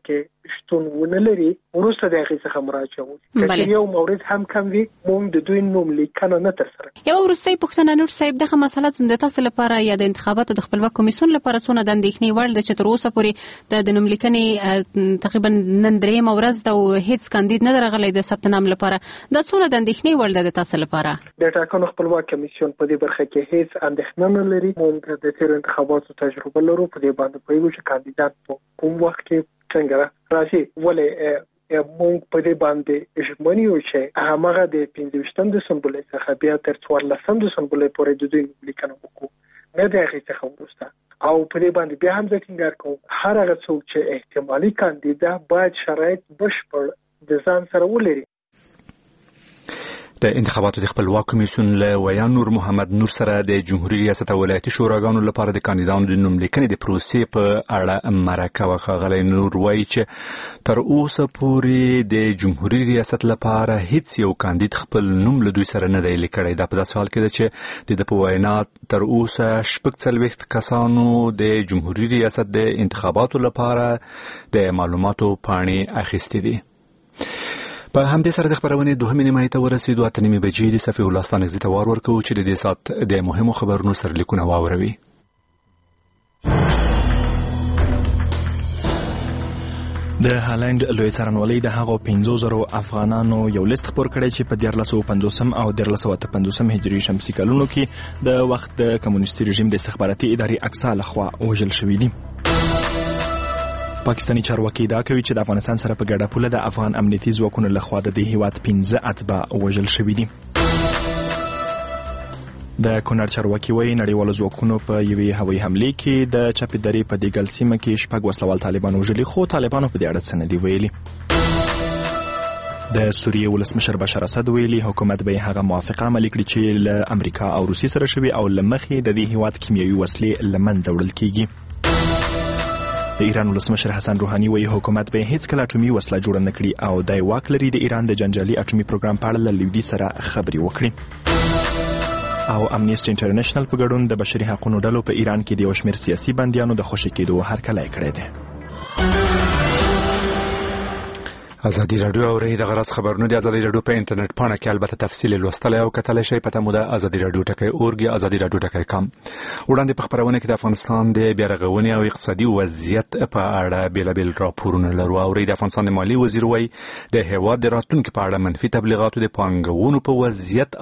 S3: شتون ونه لري وروسته د هغې څخه مراجعه وکړي. که یو مورد هم کم وي موږ د دوی نوم لیکنه نه ترسره.
S18: یو وروستۍ پوښتنه نور صاحب، دغه مسله د تاسو لپاره یا د انتخاباتو د خپلواک کمیسیون لپاره څونه د اندېښنې وړ ده چې تر اوسه پورې د نوم لیکنې تقریبا نن درېیمه ورځ ده او هیڅ کاندید نه راغلی د ثبت نام لپاره، دا څونه د اندېښنې وړ ده د تاسو لپاره؟
S3: د ټاکنو خپلواک کمیسیون په دې برخه کې هیڅ اندېښنه نه لري. موږ د تیر انتخاباتو تجربه لرو، په دې باندې پوهیږو چې کاندیدان په کوم وخت کې څنګه راځي. ولې موږ په دې باندې ژمن یو چې هغه د 25 دسمبر څخه بیا تر 14 دسمبر پورې د دوی لیکنه وکړو، نه د هغې څخه وروسته. او په دې باندې بیا هم ټینګار کوم هر هغه څوک چې احتمالي کاندیدا باید شرایط بشپړ د ځان سره ولري.
S2: د انتخاباتو د خپلواک کمیسیون له ویان نور محمد نور سره د جمهوریت ریاست او ولایتي شوراګانو لپاره د کاندیدانو د نوم لیکنې د پروسې په اړه مرکه وکړه. نور وایي چې تر اوسه پورې د جمهوریت ریاست لپاره هیڅ یو کاندید خپل نوم له دوی سره نه دی لیکلی. دا په داسې حال کې ده چې د په وینا تر اوسه 46 کسانو د جمهوریت ریاست د انتخاباتو لپاره د معلوماتو پاڼې اخیستې دي. په همدې سره د خبرونې دوهمې نیمایي ته ورسېدو. 8:30 بجې د صفي الله ستانکزي ته وار ورکوو چې د دې ساعت د مهمو خبرونو سرلیکونه واوروي.
S7: د هالند لوی څارنوالۍ د هغو 50,000 افغانانو یو لیست خپور کړی چې په 1450 او 1458 هجري شمسي کلونو کې د وخت د کمونیستي رژیم د استخباراتي ادارې اقصا لخوا وژل شوي دي. پاکستاني چارواکي دا کوي چې د افغانستان سره په ګډه پوله د افغان امنیتي ځواکونو لخوا د دې هیواد 15 اتباع وژل شوي دي. د کونړ چارواکي وایي نړیوالو ځواکونو په یوې هوایي حملې کې د چپې درې په دیګل سیمه کې 6 وسلوال طالبان وژلي، خو طالبانو په دې اړه څه نه دي ویلي. د سوریې ولسمشر بشار اسد ویلي حکومت به هغه موافقه عملي کړي چې له امریکا او روسیې سره شوي او له مخې د دې هیواد کیمیاوي وسلې له منځه وړل کیږي. د ایران ولسمشر حسن روحاني وایي حکومت به هیڅ کله اټومي وسله جوړه نه کړي او د واک لري د ایران د جنجالي اټومي پروګرام په اړه له لویدیځ سره خبرې وکړي. او امنیسټي انټرنیشنل په ګډون د بشري حقوقو ډلو په ایران کې د یو شمېر سیاسي بندیانو د خوشي کېدو هرکلی کړی دی. ازادي رادیو او د غرض خبرونه د ازادي رادیو په انټرنیټ پاڼه کې البته تفصیل لوستلی او کتلی شئ. پته مو ده ازادي رادیو .org یا ازادي رادیو .com. وړاندې په خبرونه کې د افغانستان د بیا رغونې او اقتصادي وضعیت په اړه بیلابیل راپورونه لرو. او د افغانستان د مالي وزیر وایي د هیواد د راتلونکي په اړه منفي تبلیغاتو د پانګونو په وضعیت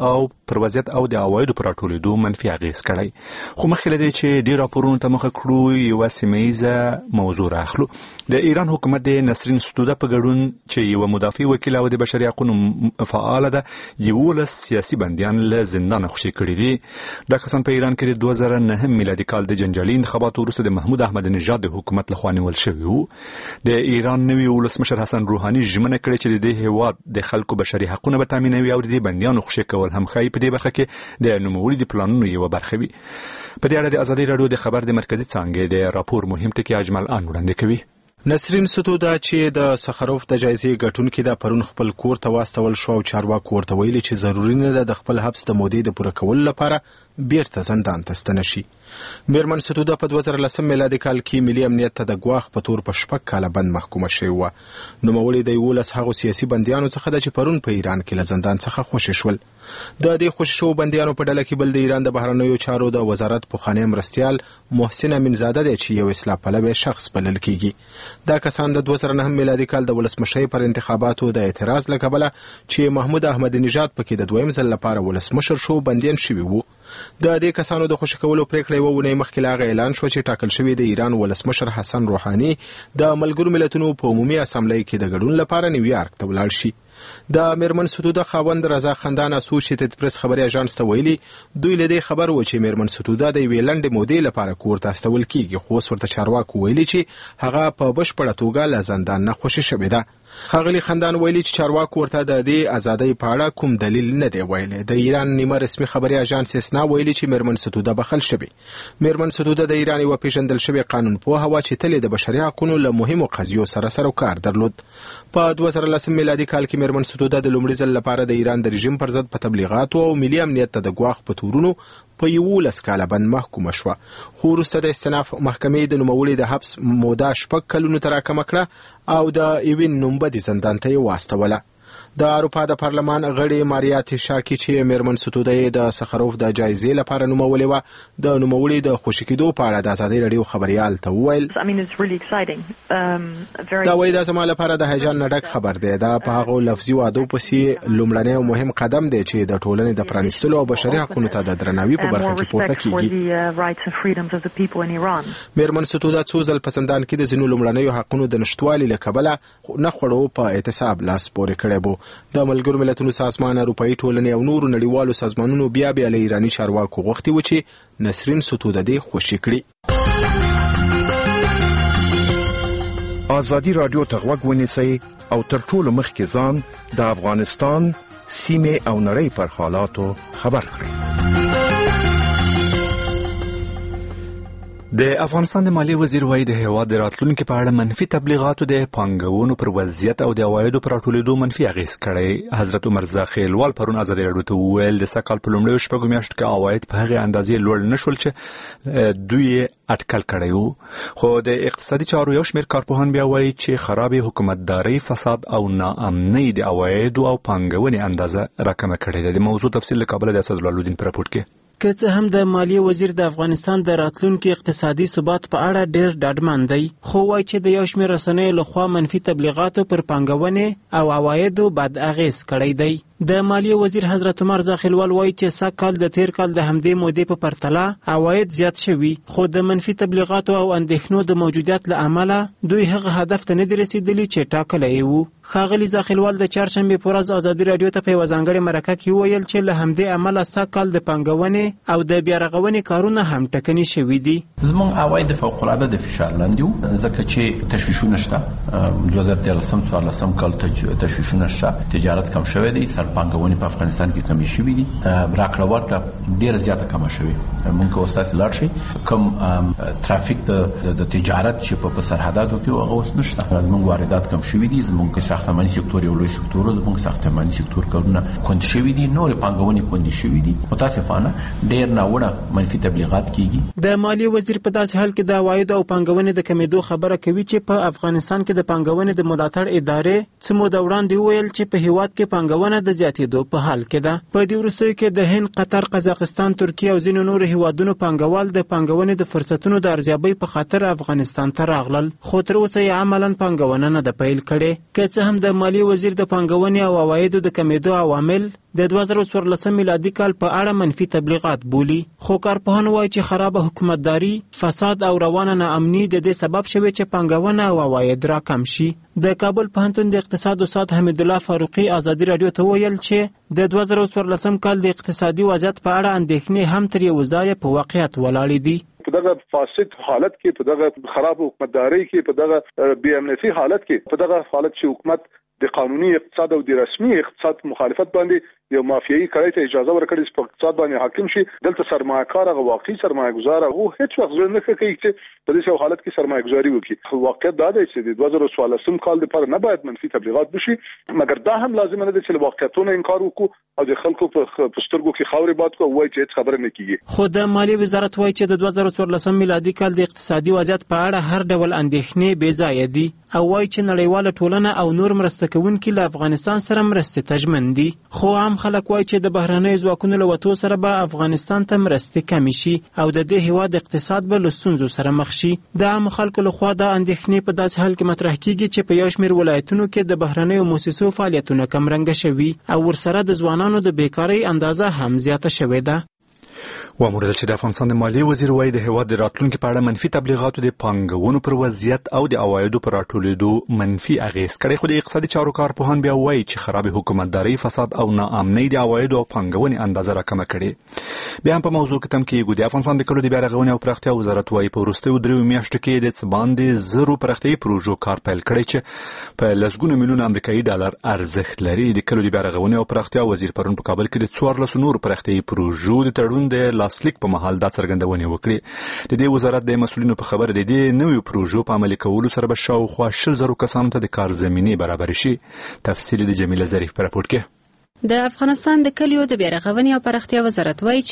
S7: او د عوایدو په راټولېدو منفي اغېز کړی. خو مخکې له دې چې دې راپورونو ته مخه کړو یوه سیمهییزه موضوع راخلو. د ایران حکومت د نسرین ستوده په ګډون چې یو مدافع وکیل او د بشري حقوقو فعال ده 11 سیاسي بندیان له زندان خوشي کړي دي. دا کسان په ایران کې د 2009 میلادي کال د جنجالي انتخاباتو وروسته د محمود احمد نژاد د حکومت لخوا نیول شوي وو. د ایران نوي ولسمشر حسن روحاني ژمنه کړې چې د هیواد د خلکو بشري حقوقونه به تامینوي او د بندیانو خوشي کول هم ښایي په دې برخه کې د نوموړي د پلانونو یوه برخه وي. په دې اړه د ازادي رادیو د خبر د مرکزي څانګې د راپور مهم ټکي اجمل ان وړاندې کوي.
S22: نسرین ستوده چې د سخروف د جایزې ګټونکي د پرون خپل کور ته واستول شو او چارواکو ورته ویلي چې ضروري نه ده د خپل حبس د مودې د پوره کولو لپاره بیرته زندان ته ستنه شي. میرمن ستوده په 2010 میلادي کال کې ملي امنیت ته د ګواښ په تور په 6 کاله بند محکومه شوې وه. نوموړې د 11 هغو سیاسي بندیانو څخه ده چې پرون په ایران کې له زندان څخه خوشي شول. د دې خوشي شوو بندیانو په ډله کې بل د ایران د بهرنیو چارو د وزارت پخوانی مرستیال محسن امینزاده دی چې یو اصلاح پلوی شخص بلل کیږي. دا کسان د 2009 میلادي کال د ولسمشۍ پر انتخاباتو د اعتراض له کبله چې محمود احمد نژاد پکې د دویم ځل لپاره ولسمشر شو بندیان شوي وو. د دې کسانو د خوشي کولو پریکړه یوه اونۍ مخکې له هغه اعلان شو چې ټاکل شوی د ایران ولسمشر حسن روحاني د ملګرو ملتونو په عمومي اسامبلۍ کې د ګډون لپاره نیویارک ته ولاړ شي. د میرمن ستوده خاوند رضا خندان اسوسییټډ پریس خبري اژانس ته ویلي دوی له دې خبر و چې میرمن ستوده د یوې لنډې مودې لپاره کور ته استول کیږي، خو اوس ورته چارواکو ویلي چې هغه په بشپړه توګه له زندان نه خوشي شوې ده. ښاغلي خندان ویلي چې چارواکو ورته د دې ازادۍ په اړه کوم دلیل نه دی ویلی. د ایران نیمه رسمي خبري اژانس اسنا ویلي چې میرمن ستوده بخښل شوې. میرمن ستوده د ایران یوه پیژندل شوې قانون پوهه وه چې تل د بشري حقوقو له مهمو قضیو سره کار درلود. په 2010 میلادي کال کې میرمن ستوده د لومړي ځل لپاره د ایران د رژیم پر ضد په تبلیغاتو او ملي امنیت ته د ګواښ په تورونو په 11 کاله بند محکومه شوه، خو وروسته د استئناف محکمې د نوموړي د حبس موده 6 کلونو ته راکمه کړه او د ایوین نومبدي زندان ته یې واستوله. د اروپا د پارلمان غړي ماریاتي شاکي چې میرمن ستودې د سخروف د جایزې لپاره نومولې و، د نوموړي د خوشی کېدو په اړه د ازادي رادیو خبريال ته وویل دا وایي دا زما لپاره د هیجان نه ډک خبر دی. دا په هغه لفظي وعدو پسې لومړنی او مهم قدم دی چې د ټولنې د پرانیستلو او بشري حقوقو ته د درناوي په برخه کې پورته کیږي. میرمن ستوده څو ځل په زندان کې د ځینو لومړنیو حقوقو د نشټوالي له کبله نه خړو په اعتصاب لاس پورې کړی بو. د ملګرو ملتونو سازمان، اروپאי ټولنې او نورو نړیوالو سازمانونو بیا له ایرانی چارواکو غوښتي و چې نسرین ستوده دې خوشی کړي.
S8: ازادي رادیو ته غوږ ونیسئ او تر ټولو مخکې ځان د افغانستان سیمې او نړۍ پر حالاتو خبر کړئ.
S2: د افغانستان د مالی وزیر وايي د هیواد د راتلونکو په اړه منفي تبلیغاتو د پانګونو پر وضعیت او د عوایدو پر راټولېدو منفي اغېز کړی. حضرت عمر زاخیلوال پرون ازادي رادیو ته وویل د سکهال په لومړیو شپږو میاشتو کې عواید په هغه اندازې لوړ نشول چې دوی اټکل کړی وو. خو د اقتصادي چارو یو شمېر کارپوهان بیا وايي چې خراب حکومتداري، فساد او ناامنۍ د عوایدو او پانګونې اندازه راکمه کړې ده. د موضوع تفصیل له کابل د اسدالله الدین پر راپورټ کې.
S9: که څه هم د مالیې وزیر د افغانستان د راتلونکي اقتصادي ثبات په اړه ډېر ډاډمن دی، خو وایي چې د یو شمېر رسنیو لخوا منفي تبلیغاتو پر پانګونې او عوایدو بد اغېز کړی دی. د مالیې وزیر حضرت عمر زاخیلوال وایي چې سږ د تیر کال د همدې مودې په پرتله عواید زیات شوي، خو د منفي تبلیغاتو او اندېښنو د موجودیت له امله دوی هغه هدف ته نه دي رسیدلي چې ټاکلی یې وو. ښاغلي زاخیلوال د چهارشنبې په ورځ ازادي رادیو ته په یوه ځانګړې مرکه کې وویل چې له همدې امله سږ کال د پانګونې او د بیارغونې کارونه هم ټکني شوي دي.
S23: زموږ عواید فوق‌العاده د فشار لاندې وو، ځکه چې تشویشونه شته. 2013-14 کال تشویشونه شته، تجارت کم شوی دی، پانګونې په افغانستان کې کمی شوې دي، راکړه ورکړه ډېره زیاته کمه شوې. موږ اوس تاسو لاړ شئ کوم ترافیک د تجارت چې په سرحداتو کې هغه اوس نشته. زموږ واردات کم شوې دي، زموږ ساختماني سکتور یو لوی سکتور، زموږ ساختماني سکتور کارونه کند شوي دي، نور پانګونې کند شوي دي. متاسفانه ډېر ناوړه منفي تبلیغات کیږي.
S9: د مالیې وزیر په داسې حال کې د عوایدو او پانګونې د کمیدو خبره کوي چې په افغانستان کې د پانګونې د ملاتړ ادارې څه موده وړاندې وویل چې په هیواد کې پانګونه د زیاتېدو په حال کې ده. په دې وروستیو کې د هند، قطر، قزاقستان، ترکیه او ځینو نورو هیوادونو پانګوال د پانګونې د فرصتونو د ارزیابۍ په خاطر افغانستان ته راغلل، خو تر اوسه یې عملاً پانګونه نه ده پیل کړې. که څه هم د مالیې وزیر د پانګونې او عوایدو د کمیدو عوامل د 2014 میلادي کال په اړه منفي تبلیغات بولي، خو کارپوهان وایي چې خراب حکومتداري، فساد او روانه ناامني د دې سبب شوی چې پانګونه او عواید راکم شي. د کابل پوهنتون د اقتصاد استاد حمید الله فاروقي ازادي رادیو ته ویل چې د 2014 کال د اقتصادي وضعیت په اړه اندېښنې هم تر یو ځایه په واقعیت ولاړې دي.
S24: په دغه فاسد حالت کې، په دغه خراب حکومتداري کې، په دغه بې امنیتي حالت کې، په دغه حالت چې حکومت د قانوني اقتصاد او د رسمي اقتصاد مخالفت باندې یو مافیایي کړی ته اجازه ورکړي چې په اقتصاد باندې حاکم شي، دلته سرمایه‌کار هغه واقعي سرمایه‌ګزار هغه هیڅ وخت ځل نه کوي چې په دې حالت کې سرمایه‌ګزاري وکړي. واقعیت دا دی چې د 2014 کال لپاره نه باید منفي تبلیغات وشي، مګر دا هم لازم نه دی چې واقعیتونه انکار وکړو او د خلکو په سترګو کې خاورې باد کوو وایي چې هیڅ خبره نه کیږي.
S9: خو د مالیې وزارت وایي چې د 2014 میلادي کال د اقتصادي وضعیت په اړه هر ډول اندېښنې بې ځایه دي او وایي چې نړیواله ټولنه او نور مرسته کوونکي له افغانستان سره مرستې ته ژمن دي. خو عام خلک وایي چې د بهرنیو ځواکونو له وتو سره به افغانستان ته مرستې کمې شي او د دې هیواد اقتصاد به له ستونزو سره مخ شي. د عامو خلکو لخوا دا اندېښنې په داسې حال کې مطرح کیږي چې په یو شمېر ولایتونو کې د بهرنیو موسسو فعالیتونه کمرنګه شوي او ورسره د ځوانانو د بیکارۍ اندازه هم زیاته شوې ده.
S2: واموردل چې د افغانستان د مالیې وزیر وايي د هیواد د راتلونکو په اړه منفي تبلیغاتو د پانګونو پر وضعیت او د عوایدو پر راټولېدو منفي اغېز کړی، خو د اقتصادي چارو کارپوهان بیا وايي چې خراب حکومتداري، فساد او ناامنۍ د عوایدو او پانګونې اندازه راکمه کړې. بیا هم په موضوع کې تم کېږو. د افغانستان د کلو د بیارغونې او پراختیا وزارت وايي په وروستیو 3 میاشتو کې د څه باندې 0 پراختیایي پروژو کار پیل کړی چې په لسګونو میلیونه امریکایي ډالر ارزښت لري. د کلو د بیارغونې او پراختیا وزیر پرون په کابل کې د 14 نورو پراختیایي پروژو د تړون د لاسلیک په مهال دا څرګندونې وکړي. د دې وزارت د مسؤلینو په خبره د دې نویو پروژو په عملي کولو سره به شاوخوا 20,000 کسانو ته د کار زمینې برابر شي. تفصیل د جمیله ظریف په راپورټ کې.
S18: د افغانستان د کلیو د بیارغونې او پراختیا وزارت وایي چې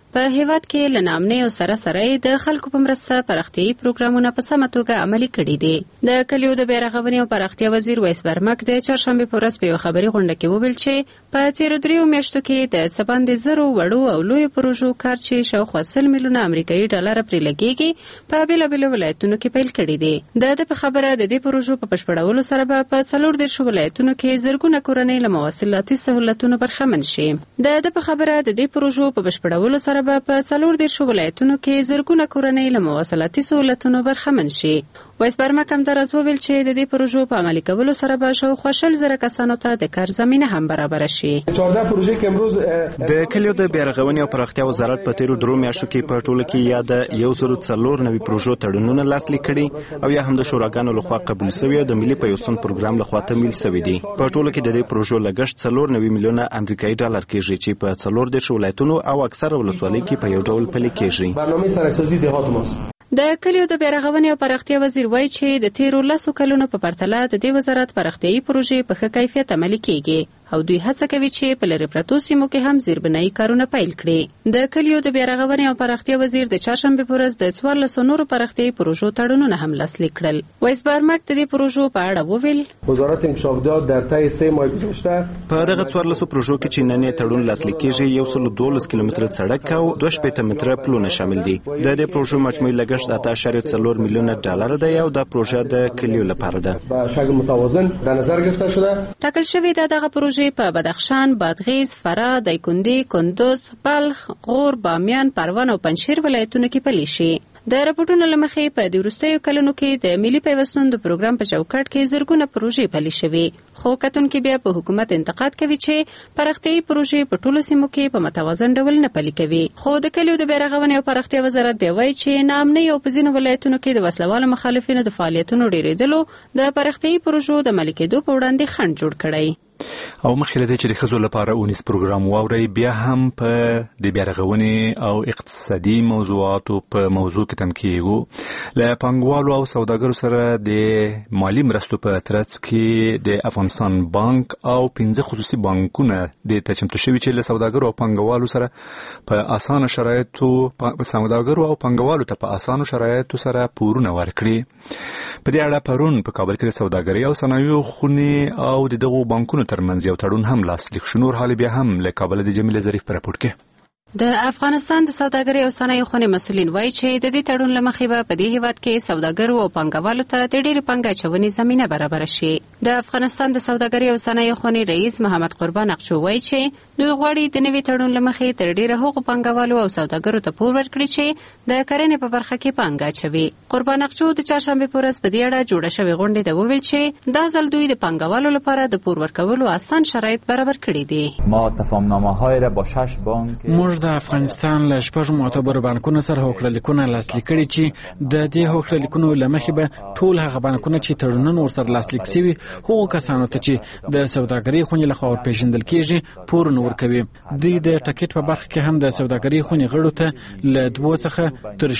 S18: په هیواد کې لنامنې او سره د خلکو په مرسته پراختیايي پروګرامونه په سمه توګه عملي کړي دي. د کلیو د بیارغونې او پراختیا وزیر ویس برمک د چهارشنبه په ورځ په خبري غونډه کې وویل چې په تیر 3 میاشتو کې د سباند زرو وړو او لوی پروژو کار چې شاوخوا 100 میلیونه امریکایي ډالر پرې لګيږي په بیلابیلو ولایتونو کې پیل کړي دي. د په خبره د دې پروژو په بشپړولو سره به په 14 ولایتونو کې زرګونه کورنۍ له مواصلاتي سہولتونو برخمن شي. د په خبره د دې پروژو په بشپړولو سره به په 14 ولایتونو کې زرګونه کورنۍ له مواصلاتي سہولتونو برخمن شي. ویس برمک هم درز وویل چې د دې پروژو په عملي کولو سره به شاوخوا 100,000 کسانو ته د کار زمینه هم برابر شي.
S4: 14 پروژې کې امروز
S5: د کلیو د بیارغونې او پراختیا وزارت په تیرو 3 میاشتو کې په ټوله کې یا د 194 پروژو تړونونه لاسلیک کړي او یا هم د شوراګانو لخوا قبول شوی د ملي پیوستون پروګرام لخوا تمویل شوی دی. په ټوله کې د دې پروژو لګښت 94 میلیونه امریکایي ډالر کېږي چې په 14 ولایتونو او اکثره ولسوالۍ کې په یو ډول پلي کېږي.
S4: برنامه سرسازي دهات ماست.
S18: د کلیو د بیارغونې او پراختیا وزیر وایي چې د تیرو 10 کلونو په پرتله د دې وزارت پراختیايي پروژې په ښه کیفیت عملي کیږي او دوی هڅه کوي چې په لری پرتو سیمو کې هم زیربنایي کارونه پیل کړي. د کلیو د بیارغونې او پراختیا وزیر د چهارشنبه په ورځ د 14 نورو پراختیايي پروژو تړونونه هم لاسلیک کړل. ویس برمک د دې پروژو په اړه وویل
S4: وزارت انکشاف داد در طی 3 ماه گذشته
S5: په دغه 14 پروژو کې چې نن تړون لاسلیک کیږي 112 کیلومتره سړک او 2 متره پلونه شامل دي. د دې پروژو مجموعي لګښت 8.4 میلیونه ډالر دی او دا پروژه د کلیو لپاره ده.
S4: به شکل متوازن در نظر گرفته شده.
S18: ټاکل شوی دغه پروژې په بدخشان، بادغیس، فراه، دایکندي، کندوز، بلخ، غور، بامیان، پروان او پنجشیر ولایتونو کې پلي شي. د راپورټونو لمخې په د وروستیو کلونو کې د ملي پیوستون د پروګرام په چوکاټ کې زرګونه پروژې پلي شوې، خو کتونکي بیا په حکومت انتقاد کوي چې پراختیايي پروژې په ټولو سیمو کې په متوازن ډول نه پلي کوي. خو د کلیو د بیارغونې او پراختیا وزارت بیا وایي چې ناامنۍ او په ځینو ولایتونو کې د وسلوالو مخالفینو د فعالیتونو ډیریدلو د پراختیايي پروژو د عملي کېدو په وړاندې خنډ جوړ کړی.
S2: او مخکې له دې چې د ښځو لپاره اونیس پروګرام واوري بیا هم په د بیارغونې او اقتصادي موضوعاتو په موضوع کې تم کېږو. له پانګوالو او سوداګرو سره د مالی مرستو په ترڅ کې د افغانستان بانک او 15 خصوصي بانکونه د تچمتو شوي چې له سوداګرو او پانګوالو سره په اسانه شرایطو سوداګرو او پانګوالو ته په اسانه شرایطو سره پورونه ورکړي. په دې اړه پرون په کابل کې د سوداګرۍ او صنایعو خونې او د دغو بانکونو ترمنځ یو تړون هم لاسلیک شو. نور حال بیا هم له کابل د جمیل ظریف په راپور کې.
S18: د افغانستان د سوداګرۍ او صنایعو خونې مسؤلین وایي چې د دې تړون له مخې به په دې هیواد کې سوداګرو او پانګوالو ته د ډېرې پانګې اچونې زمینه برابر شي. د افغانستان د سوداګرۍ او صنایعو خونې رئیس محمد قربان اقچو وایي چې دوی غواړي د نوي تړون له مخې تر ډېره هغو پانګوالو او سوداګرو ته پور ورکړي چې د کرنې په برخه کې پانګه اچوي. قربان اقچو د چهارشنبه په ورځ په دې اړه جوړه شوې غونډې ته وویل چې دا ځل دوی د پانګوالو لپاره د پور ورکولو اسان شرایط برابر کړي دي.
S10: ما تفاهمنامه‌های را با 6 بانک
S16: موږ د افغانستان له شپږ معتبرو بانکونو سره هوکړلیکونه لاسلیک کړي چې د دې هوکړلیکونو له مخې به ټول هغه بانکونه چې تړونونه ورسره لاسلیک شوي هغو کسانو ته چې د سوداګرۍ خونې لخوا ورپېژندل کېږي پورونه ورکوي. دوی د ټکټ په برخه کې هم د سوداګرۍ خونې غړو ته له 2 څخه تر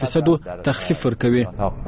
S16: 4% تخفیف ورکوي.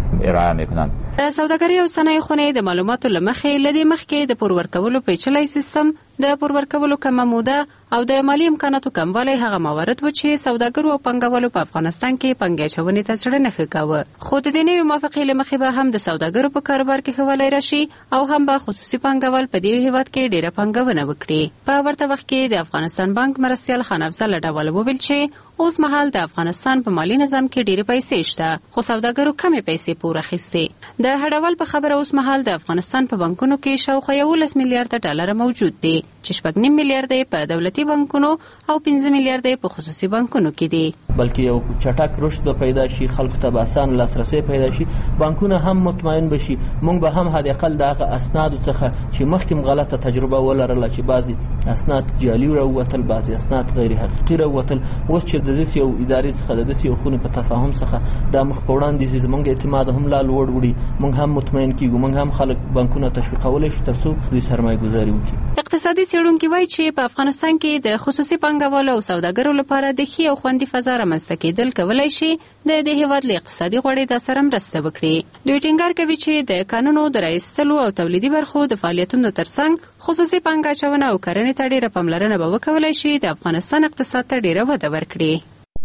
S18: د سوداګرۍ او صنایعو خونې د معلوماتو له مخې له دې مخکې د پور ورکولو پیچلی سیستم، د پور ورکولو کمه موده او د مالی امکاناتو کموالی هغه موارد و چې سوداګرو او پانګوالو په افغانستان کې پانګې اچونې ته زړه نه ښه کاوه. خو د دې نوې موافقې له مخې به هم د سوداګرو په کاروبار کې ښه والی راشي او هم به خصوصي پانګوال په دې هیواد کې ډېره پانګونه وکړي. په ورته وخت کې د افغانستان بانک مرستیال خان افضل ډول وویل چې اوس مهال د افغانستان په مالی نظام کې ډېرې پیسې شته خو سوداګرو کمې پیسې پور اخیستې. د هډوال په خبره اوس مهال د افغانستان په بانکونو کې شاوخوا 11 میلیارډ ډالر موجود دي چې 9 میلیارډ په دولتي بانکونو او 15 میلیارډ په خصوصي بانکونو کې دي.
S11: بلکې یو چټک رشد پیدا شي، خلکو ته به آسان لاسرسي پیدا شي، بانکونه هم مطمئن بشي. موږ به هم حداقل دغه اسناد څخه چې مخکې غلطه تجربه ولرله چې بعضی اسناد جعلي راووتل، بعضی اسناد غیر حقیقي راووتل. اوس چې د دې یو ادارې څخه د دې یو خونې په تفاهم څخه د مخ په وړاندې زموږ اعتماد هم لا لوړ وړي، موږ هم مطمئن کیږو، موږ هم خلک بانکونه تشویقولی شي ترڅو دوی سرمایه گذاري وکړي.
S18: اقتصادي څېړونکي وایي چې په افغانستان کې د خصوصي پانګوالو او سوداګرو لپاره د ښې او خوندي فضا رامنځته کېدل کولی شي د دې هیواد له اقتصادي غوړې سره مرسته وکړي. دوی ټینګار کوي چې د قانونو د رایستلو او تولیدي برخو د فعالیتونو ترڅنګ خصوصي پانګه اچونه او کرنې ته ډېره پاملرنه به وکولای شي د افغانستان اقتصاد ته ډېره وده ورکړي.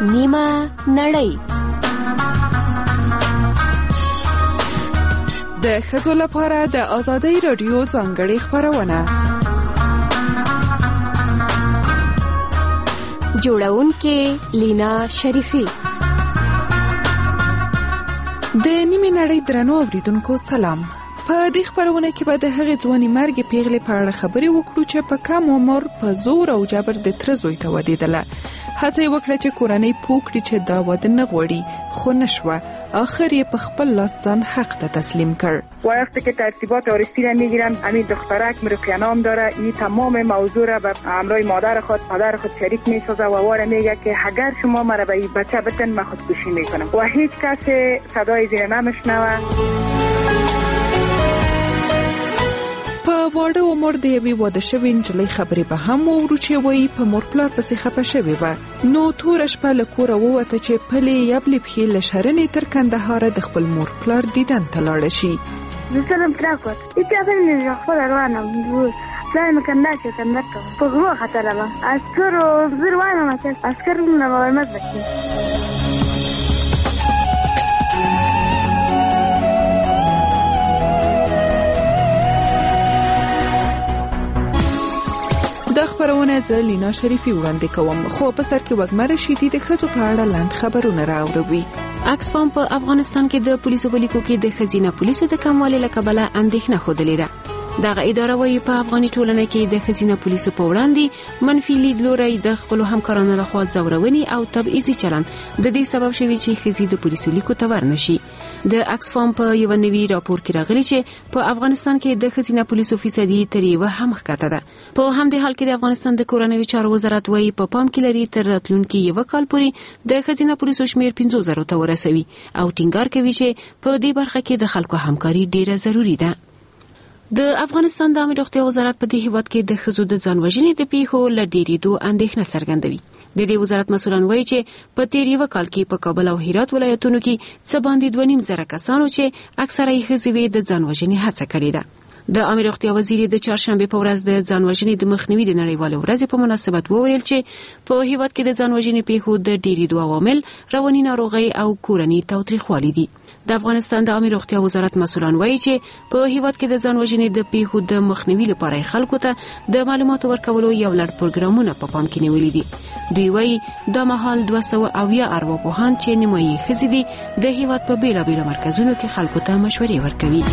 S12: نیمه نړۍ.
S13: د ښځو لپاره د ازادۍ رادیو ځانګړې خپرونه.
S12: جوړونکې لینا شریفي.
S13: د نیمه نړۍ درنو اوریدونکو سلام. په دې خبرونه کې به د هغې ځواني مرګ پیغلې په اړه خبرې وکړو چې په کم عمر په زور او جبر د تره زوی ته ودېدله. هڅه یې وکړه چې کورنۍ پوه کړي چې دا واده نه غواړي، خو نشوه. آخر یې په خپل لاس ځان حق ته تسلیم کړ.
S14: وقتی که ترتیبات عروسی را میگیرن، همین دخترک رقیه نام داره، این تمام موضوع را به همراه مادر خود پدر خود شریک میسازه و واره میگه که اگر شما مرا به این بچه بتن من خودکشی میکنم و هیچ کس صدای زیر نمیشنوه.
S13: په واړه عمر د یوې واده شوې نجلۍ خبرې به هم واورو چې وایي په مور پلار پسې خفه شوې وه. نو توره شپه له کوره ووته چې پلې یبلې پښې له شرنې تر کندهاره د خپل مور پلار دیدن ته لاړه شي.
S15: زه سلام تراکوت ایتیازن نجا خود روانم بود پلان مکندر که کندر کنم په غرو خطره با اسکر و زیر وانم اکس اسکر رو نمارمت بکنی. دا خبرونه زه لینا شریفي وړاندې کوم، خو په سر کې وګمه رشیدي د ښځو په اړه لاند خبرونه راوړوي.
S18: اکسفام په افغانستان کې د پولیسو ولیکو کې د ښځینه پولیسو د کموالي له کبله اندېښنه ښودلې ده. دغه اداره وايي په افغاني ټولنه کې د ښځینه پولیسو په وړاندې منفي لیدلوری د خپلو همکارانو لخوا ځورونې او تبعیضي چلند د دې سبب شوی چې ښځې د پولیسو لیکو ته ورنشي. د اکسفام په یو نوي راپور کې راغلي چې په افغانستان کې د ښځینه پولیسو فیصدي تر یوه هم ښکته ده. په همدې حال کې د افغانستان د کورنیو چارو وزارت وايي په پام کې لري تر راتلونکي یو کال پورې د ښځینه پولیسو شمیر 50,000 ته ورسوي او ټینګار کوي چې په دې برخه کې د خلکو همکاري ډیره ضروری ده. د افغانستان د عامه روغتیا وزارت په دې هیواد کې د ښځو د ځان وژنې د پیښو له ډېرېدو اندېښنه څرګندوي. د دې وزارت مسؤلان وایي چې په تیر یو کال کې په کابل او هرات ولایتونو کې څه باندې 2.5 کسانو چې اکثره یې ښځې وي د ځان وژنې هڅه کړې ده. د عامه روغتیا وزیر د چهارشنبه په ورځ د ځان وژنې د مخنیوي د نړیوالې ورځې په مناسبت وویل چې په هیواد کې د ځان وژنې پیښو د ډېرېدو عوامل رواني ناروغۍ او کورني تاوتریخوالي دي. د افغانستان د عامه روغتیا وزارت مسؤلان وایي چې په هیواد کې د ځان وژنې د پیښو د مخنیوي لپاره خلکو ته د معلوماتو ورکولو یو لړ پروګرامونه په پام کې نیولي دي. دوی وایي دا مهال 200 ارواپوهان چې نیمایي ښځې دي د هیواد په بیلابیلو مرکزونو کې خلکو ته مشورې ورکوي.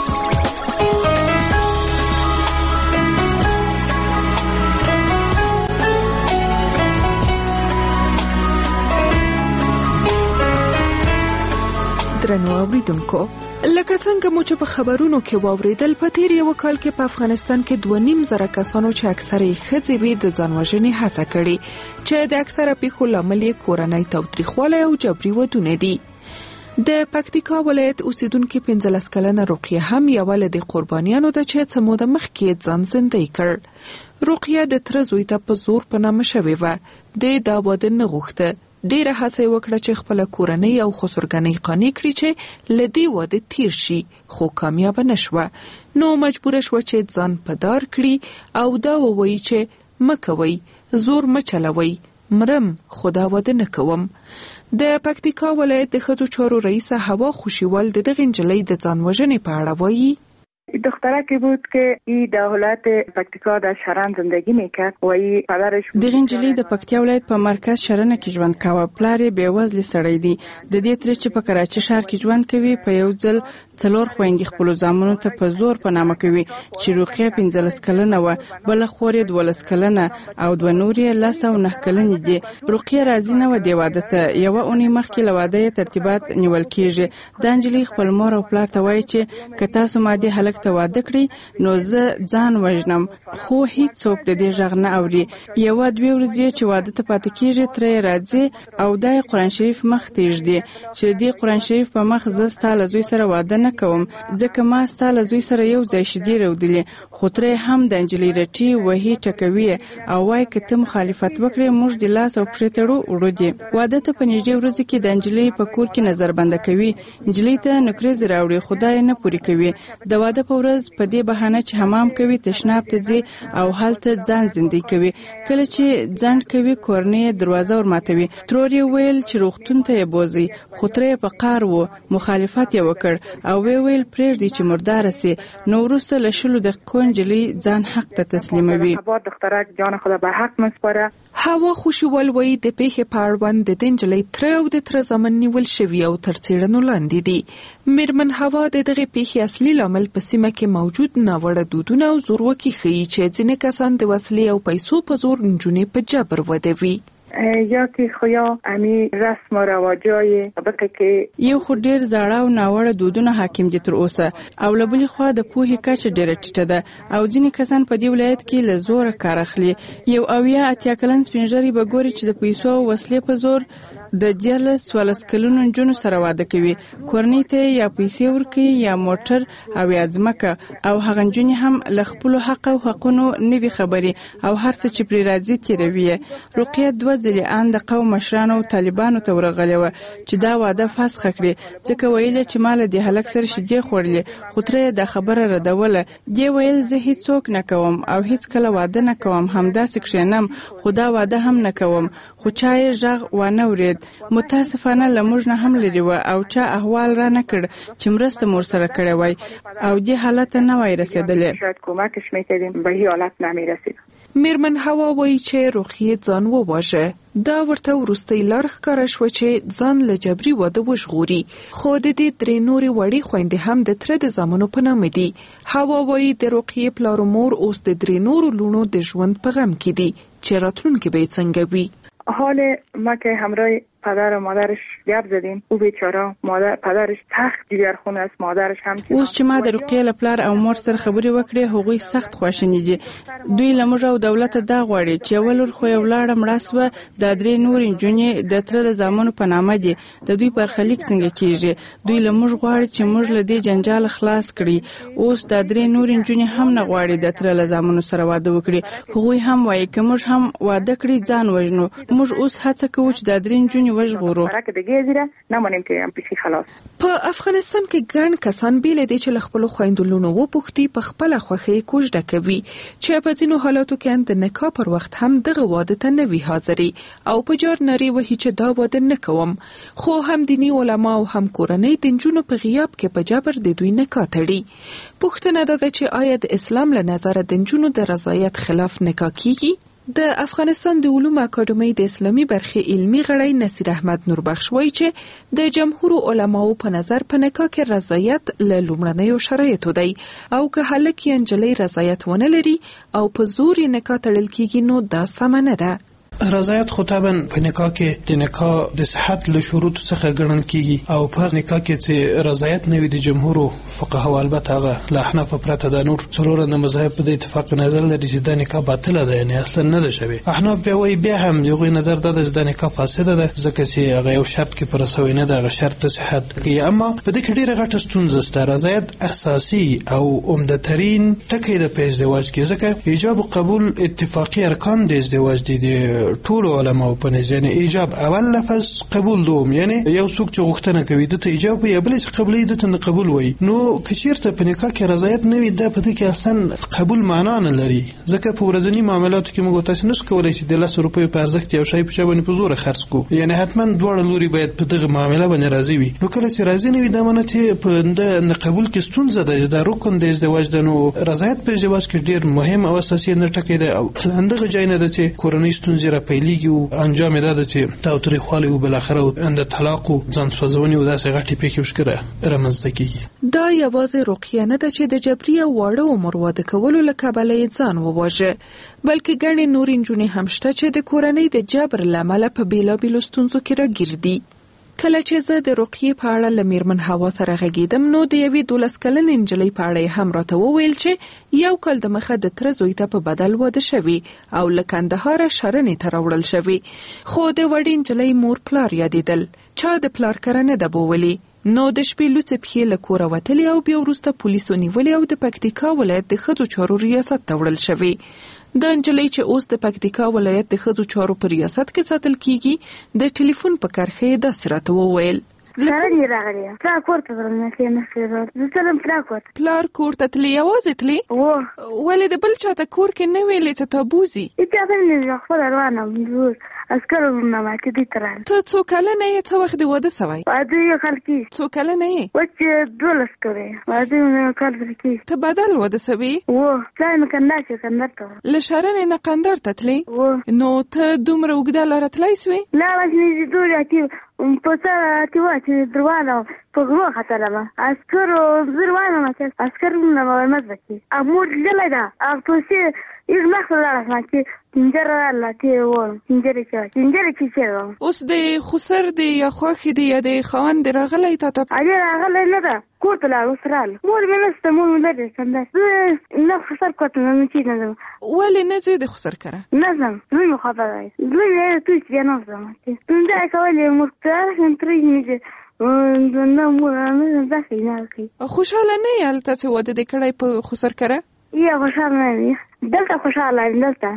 S13: درنو اوریدونکو، لکه څنګه مو چې په خبرونو کې واوریدل، په تیر یو کال کې په افغانستان کې 2.5 کسانو چې اکثره ښځې وي د ځان وژنې هڅه کړې، چې د اکثره پیښو لامل یې کورنۍ تاوتریخوالی او جبري ودونه دي. د پکتیکا ولایت اوسیدونکو 15 کلنه رقیه هم یو له د قربانیانو ده چې څه موده مخکې ځان زندۍ کړ. رقیه د تره زوی ته په زور په نامه شوې وه. د دا واده نه غوښته. ډیره هڅه وکړه چې خپل کورنۍ او خسرګنۍ قانع کړي چې لدی واده تیر شي، خو کامیاب نشوه. نو مجبور شو چې ځان پدار کړي او دا ووایي چې مکوي، زور مچلوي، مرم خدا واده نه کوم. د پکتیکا ولایت د ښځو چارو رئیسه هوا خوشیوال د دغه نجلۍ د ځان وژنې په اړه وایي.
S14: دخترکی بود که ای در ولایت پکتیکا در شرن زندگی میکرد و ای پدرش
S25: دغه نجلۍ د پکتیا ولایت په مرکز شرن کې ژوند کاوه. پلار یې بیوزله سړی دی. د دې تر چې په کراچي ښار کې ژوند کوي، په یو ځل 4 خويندې خپل ځامنو ته په زور په نامه کوي چې رقیه 15 کلنه و، بل خور یې 12 کلنه او دوه نور یې 9 کلنې دي. رقیه راځي نه و دی واده ته. یو اونۍ مخکې له واده ترتیبات نیول کیږي. د نجلۍ خپل مور او پلار ته وایي چې که تاسو ماده هلک ته واده کړی نو زه ځان وژنم، خو هیڅ څوک د دې غږ نه اوري. یو 2 ورځې چې واده ته پاتې کیږي، ترې راځي او د قرآن شریف مخ تیږدي چې د قرآن شریف په مخ زه ستاسو زوی سره واده نه کوم ځکه ما ستاله زوی سره یو ځای شیدې راوړلې خو ترې هم د انجلۍ رټي وهي ټکوي او وای که ته مخالفت وکړې موږ د لاس او پښې تړو وړو دي واده ته په نږدې ورځو کې د انجلۍ په کور کې نظربنده کوي انجلۍ ته نوکریزې راوړي خدای نه پوری کوي د واده په ورځ په دې بهانه چې حمام کوي تشناب ته ځي او هلته ځان زندګي کوي کله چې ځند کوي کورنۍ دروازه ورماتوي ترور یې ویل چې روغتون ته یې بوزي خو ترې په قار وو مخالفت یې وکړ او ویل پرېږدي چې مردار سي نو وروسته له 10 دقیقو انجلۍ ځان حق ته تسلیموي
S14: دخترک جان خود به حق مسپاره
S13: هوا خوشیوال وایي د پیښې په اړوند د انجلۍ تر او د تر زمن نیول شوی او تر څېړنو لاندې دي میرمن هوا د دغه پیښې اصلي لامل په سیمه کې موجود ناوړه دودونه او زورواکي ښیي چې ځینې کسان د وسلې او پیسو په زور نجونې په جبر ودوي
S14: یا که خویا امی رسم و رواجای سابقه کې
S25: یو خو ډیر زاړه او ناوړه دودونه حاکم دي تر اوسه او له بلې خوا د پوهې کچه ډیره ټیټه ده او ځینې کسان په دې ولایت کې له زوره کار اخلي یو اویا اتیا کلن سپینږیري به ګوري چې د پیسو او وسلې په زور د 14 کلونو نجونو سره واده کوي کورنۍ ته یا پیسې ورکوي یا موټر او یا ځمکه او هغه نجونې هم له خپلو حق او حقونو نه وي خبري او هر څه چې پرې راځي تیروي رقیه 2 ځلې ان د قوم مشرانو او طالبانو ته ورغلې و چې دا واده فسخ کړي ځکه ویل چې مال د هلک سره شیدې خورلې خو ترې د خبره ردوله دی ویل زه هیڅوک نه کوم او هیڅ کله واده نه کوم همداسې کښینم خو دا واده هم نه کوم خو چا یې غږ ونه ورید متاسفانه لموږ نه هم لري و او چا احوال را نه کړ چې مرسته مور سره کړې وای او دې حالت نه وای رسیدلې
S14: شاید کمکش میکردیم به هیڅ حالت نمیرسید
S13: میرمن هوا وایي چې رخیه ځان وواژه دا ورته وروستۍ لار ښکاره شوه چې ځان له جبري واده وژغوري خو د دې درې نورې وړې خویندې هم د تره د زامنو په نامه دي هوا وایي د رخیه پلار او مور اوس د درې نورو لوڼو د ژوند په غم کې دي چې راتلونکي به یې څنګه وي
S14: حال ما که همراه پدر و مادرش گپ زدیم او بیچاره پدرش تخت جگرخون است مادرش هم
S25: اوس چې ما د رقیه لپاره او مور سره خبرې وکړې هغوی سخت خواشني دي دوی لموږ او دولت دا غواړي چې ولور خو یو لاړه مړاسوه د درې نور انجونې د تر د زامنو په نامه دي د دوی برخلیک څنګه کیږي دوی لموږ غواړي چې موږ له دې جنجال خلاص کړي اوس د درې نور انجونې هم نه غواړي د تر له زامنو سره واده وکړي هغوی هم وایي که موږ هم واده کړی ځان وژنو موږ اوس هڅه کوو چې د درې انجونې وژغورو
S13: په افغانستان کې ګڼ کسان بیل دي چې خپل خويندلونو وپوښتي په خپل خوخي کوژده کوي چې په ځینو حالاتو کې د نکاح پر وخت هم دغه واده ته نه وی حاضري او په جار نری وهي چې دا واده نه کوم خو هم دینی علما او هم کورنۍ د جنونو په غیاب کې په جبر د دوی نکاح تړي پوښتنه ده چې آیا د اسلام له نظر د جنونو د رضایت خلاف نکاح کیږي د افغانستان د علومو اکاډمۍ د اسلامي برخې علمي غړی نصیر احمد نوربخش وایي چې د جمهور علماو په نظر په نکاح کې رضایت له لومړنیو شرایطو دی او که هلک یا نجلۍ رضایت ونه لري او په زور یې نکاح تړل کیږي نو دا سمه نه ده
S1: رضایت خو طبعا په نکاح کې د نکاح د صحت له شروط څخه ګڼل کیږي او په نکاح کې چې رضایت نه وي د جمهور فقها او البته هغه له احناف پرته د نور څلورنه مذاهب په اتفاق نظر لري چې د نکاح باطله ده یعنی اصلا نه ده شوی احناف به وایي بیا هم یو نظر ده چې د نکاح فاسده ده ځکه چې هغه یو شرط کې پر سوی نه ده هغه شرط صحت کوي اما په دې کې ډیره غټه ستونزه شته رضایت اساسي او عمده ترين ټکی د په ازدواج کې ځکه ایجاب او قبول اتفاقی ارکان د ازدواج دي ټول علماء په نظر ایجاب اول لفظ قبول دوم یعنی یو څوک چې غوښتنه کوي د ته ایجاب یا بل څه قبلي د ته قبول وای نو کچیرته په نکاح کې رضایت نه وي د پدې کې اصلا قبول معنا نه لري ځکه په ورځنی معاملاتو کې موږ تاسو نس کولای شي د 100 روپیو په ارزښت یو شی په شابه په زور خرڅ کو یعنی حتما دوړ لوري باید په دغه معاملې باندې راضي وي نو کله چې راضي نه وي دا معنی چې په د قبول کې ستونزه ده د رکن د ازدواج د نو رضایت په ازدواج کې ډیر مهم او اساسي نه ټکی ده او اندغه ځای نه ده چې کورنۍ ستونزې را پیلېږي انجام ده چې تاوتریخوالی او بالاخره د طلاق او ځان سوځونې او داسې غټې پیښې وشکره رامنځته کیږي
S13: دا یوازې رقیه نه ده چې د جبري او واړه عمر واده کولو له کبله ځان وواژه بلکې ګڼې نورې نجونې هم شته چې د کورنۍ د جبر له امله په بیلابیلو ستونزو کې راګیر دي کله چې زه د رقیه په اړه له میرمن هوا سره غږیدم نو د یوې 12 کلنې نجلۍ په اړه هم راته وویل چې یو کال د مخه د تر زوی ته په بدل واده شوی او له کندهار شرنې ته راوړل شوی خو د وړې نجلۍ مور پلار یادېدل چا د پلار کره نه ده بوولي. نو د شپې لوڅې پښې له کوره وتلې او بیا وروسته پولیسو نیولې او د پکتیکا ولایت د ښځو چارو ریاست ته وړل شوې. د نجلۍ چې اوس د پکتیکا ولایت د ښځو چارو په ریاست کې ساتل کیږي د ټلیفون په کرښې داسې راته وویل.
S15: سره دی راغلی پلار کور ته ورم نه زه تلم
S13: پلار کور ته تللی یوازې تللی؟ ولې د بل چاته کور کې نه ویلې چې ته بوځي؟
S15: هېچاته نه خپله روانه عسکرو نه ماته دې ته راغلم.
S13: ته څو کلنه یې؟ څه وخت دې واده سوی؟
S15: واده یو کال کېږي.
S13: څو کلنه یې؟
S15: وچ 12 کاله واده یو کال کېږي.
S13: ته بدل واده سوی؟
S15: پلار مې کندهار چې کندهار ته
S13: له شرنې نه کندهار ته تللی؟ نو ته دومره اوږده لاره تللی سوې؟
S15: لا بس نږدې دوړې په سره اتي چې دروازه په غرو خطرمه عسکرو زروانه چې عسکرونه مزه کی امور لله دا په یو مخه راځه چې څنګه راځي و څنګه چې
S13: اوس د خسر دی یا خوخي دی یا د خوان دی راغلی ته
S15: اړ راغلی نه ده کوټه لا وسرال مور مې نسته مور مې لري څنګه نه خسر کوټه نه چې نه
S13: ولې نه زه د خسر کړه
S15: نه زم نو خبره دوی ته چې نه زم څنګه کولې مختار سنتري نه مور نه ځکه
S13: خوشاله نه یالته چې واده دې کړای په خسر کړه
S15: یا خوشاله نه دلته خوشاله دلته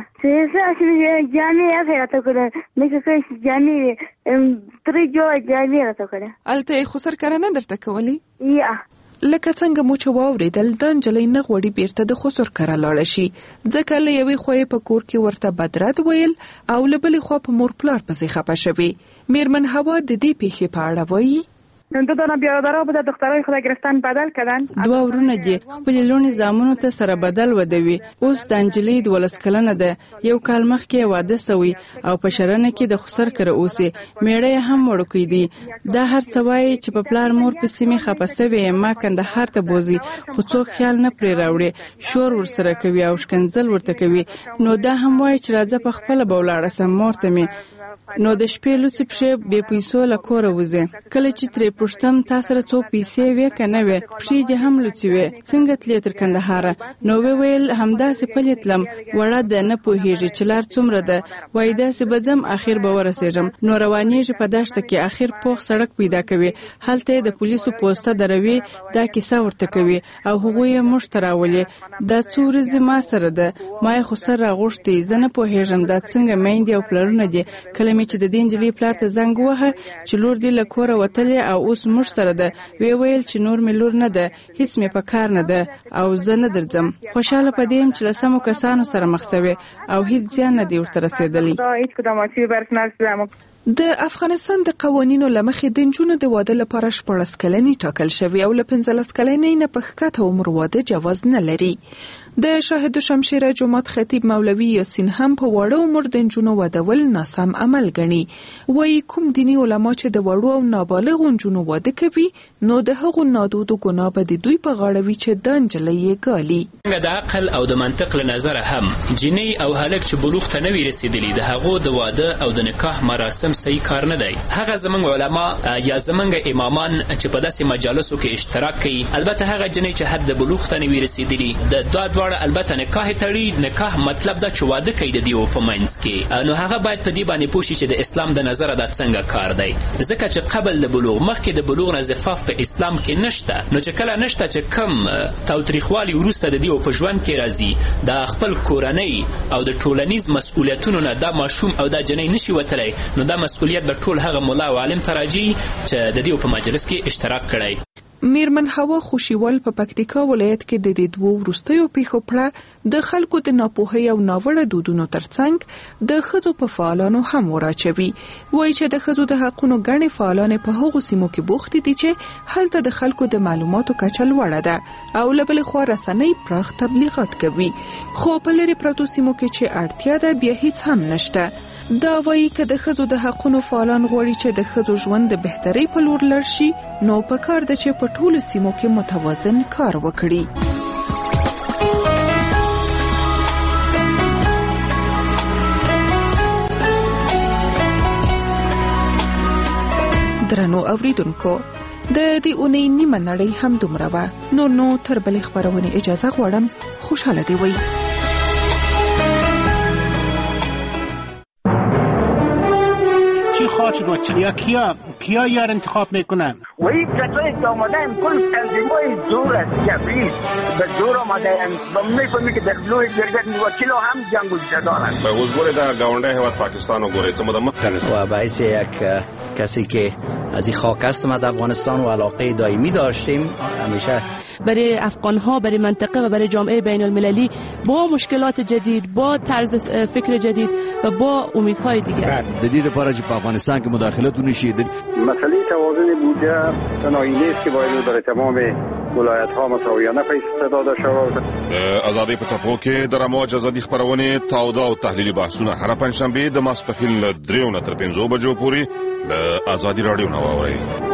S15: چې جامې راته کړه مې څه جامې ترې جوړ جامې راته کړه
S13: الته خسر کړه نه درته کولی
S15: یا
S13: لکه څنګه مو چې واورېدل د نجلۍ نه غوړي بیرته د خسر کړه لاړه شي ځکه له یوې خوا په کور کې ورته بدرد ویل او له بلې خوا په مور پلار پسې خپه شوي. میرمن هوا د دې پیښې په اړه وایي
S14: دو تا برادرها بوده دخترای خود گرفتن بدل کردن.
S25: دوه ورونه دي خپل لونی زامنو ته سره بدل ودوي. اوس د انجلۍ د ولسکلنه ده یو کال مخکې واده سوی او په شرنه کې د خسر کړه اوسي میړه هم وړوکی دي. دا هر څه وایي چې په پلار مور په سیمه خپسوي ما کندهار ته بوزي خو څوک خیال نه پرې راوړي شور ورسره کوي او شکنځل ورته کوي. نو دا هم وایي چې راځه په خپل بولاړه سم مورته می نو د شپې لوڅې پښې بې پیسو له کوره وځي. کله چې ترې پوښتم تا سره څو پیسې وې که نه وې پښې دې هم لوڅې وې څنګه تلې تر کندهاره نو ویل همداسې پلې تلم وړه ده نه پوهېږي چې لار څومره ده وایي داسې به ځم اخر به ورسېږم نو روانېږي په دښته کې اخر پوخ سړک پیدا کوي هلته یې د پولیسو پوسته دروي دا کیسه ورته کوي او هغوی یې موږ ته راولي دا څو ورځې ما سره ده ما یې خو سر راغوښتي زه نه پوهېږم دا څنګه میندې او پلرونه دي. کله مې چې د دې نجلۍ پلار ته زنګ ووهه چې لور دې له کوره وتلې او اوس موږ سره ده ویل چې نور مې لور نه ده هیڅ مې په کار نه ده او زه نه درځم. خوشاله په دې یم چې له سمو کسانو سره مخ شوې او هیڅ زیان نه دی ورته رسېدلی.
S13: د افغانستان د قوانینو لمخې د نجونو د واده لپاره 14 کلنې ټاکل شوی او له 15 کلنې نه په ښکته عمر واده جواز نه لري. د شاهد شمشیره جماعت خطیب مولوی یاسین هم په وړو عمر د نجونو ودول ناسم عمل ګڼي. وایي کوم دینی علما چې د وړو او نابالغو نجونو واده کوي نو د هغو نادودو ګناه به د دوی په غاړه وي چې د نجلۍ یې ګالي.
S6: د عقل او د منطق له نظره هم جنۍ او هلک چې بلوغ ته نه وي رسېدلي د هغو د واده او د نکاح مراسم صحیح کار نه دی. هغه زمونږ علما یا زمونږ امامان چې په داسې مجالسو کې اشتراک کوي البته هغه جنۍ چې حد د بلوغ ته نه وي رسېدلي د دواړه البته نکاح تړي نکاح مطلب دا چې واده کوي د دیو په منځ کې نو هغه باید په دې باندې پوه شي چې د اسلام د نظره دا څنګه کار دی ځکه چې قبل د بلوغ مخکې د بلوغ نه زفاف په اسلام کې نشته نو چې کله نشته چې کم تاوتریخوالي وروسته د دیو په ژوند کې راځي دا خپل کورنۍ او د ټولنیز مسؤلیتونو نه دا ماشوم او دا جنۍ نشي وتلی نو دا مسؤلیت به ټول هغه مولا او عالم ته راځي چې د دیو په مجلس کې اشتراک کړی.
S13: میرمن هوا خوشیوال په پکتیکا ولایت کې د دې دوو وروستیو پیښو پړه د خلکو د ناپوهۍ او ناوړه دودونو ترڅنګ د ښځو په فعالانو هم وراچوي. وایي چې د ښځو د حقونو ګڼې فعالانې په هغو سیمو کې بوختې دي چې هلته د خلکو د معلوماتو کچه لوړه ده او له بلې خوا رسنۍ پراخ تبلیغات کوي خو په لرې پرتو سیمو کې چې اړتیا ده بیا هیڅ هم نشته. دا وایي که د ښځو د حقونو فعالان غواړي چې د ښځو ژوند د بهترۍ په لور لاړ شي نو پکار ده چې په ټولو سیمو کې متوازن کار وکړي. درنو اوریدونکو د دې اونۍ نیمه نړۍ هم دومره وه نو تر بلې خپرونې اجازه غواړم خوشحاله دې وئ.
S9: انتخابات شد و چلیا کیا یار انتخاب میکنن؟
S3: و این کسایی که آمدن کل تنظیمای زور است جبری به زور آمدن و میفهمی که در لوی جرگت وکیل هم جنگ دارن.
S17: به وزگوری در گاونده هوت پاکستان و گوری چمو
S19: و باعث یک کسی که از این خاک هستم از افغانستان و علاقه دائمی داشتیم همیشه
S20: برای افغان‌ها، برای منطقه و برای جامعه بین المللی با مشکلات جدید، با طرز فکر جدید و با امیدهای دیگر.
S21: جدید لپاره چې په افغانستان کې مداخلت ونشي.
S26: مسئله توازن بودجه تنهایی نیست که باید برای تمام ولایت‌ها مساویانه پیش داده شود.
S17: ازادي په څپو کې د رموج ازادي خبرونه تاوده او تحلیلي بحثونه هر پنځشنبه د ماسپښین 3 تر 5 بجو پورې د ازادي رادیو نو اوري.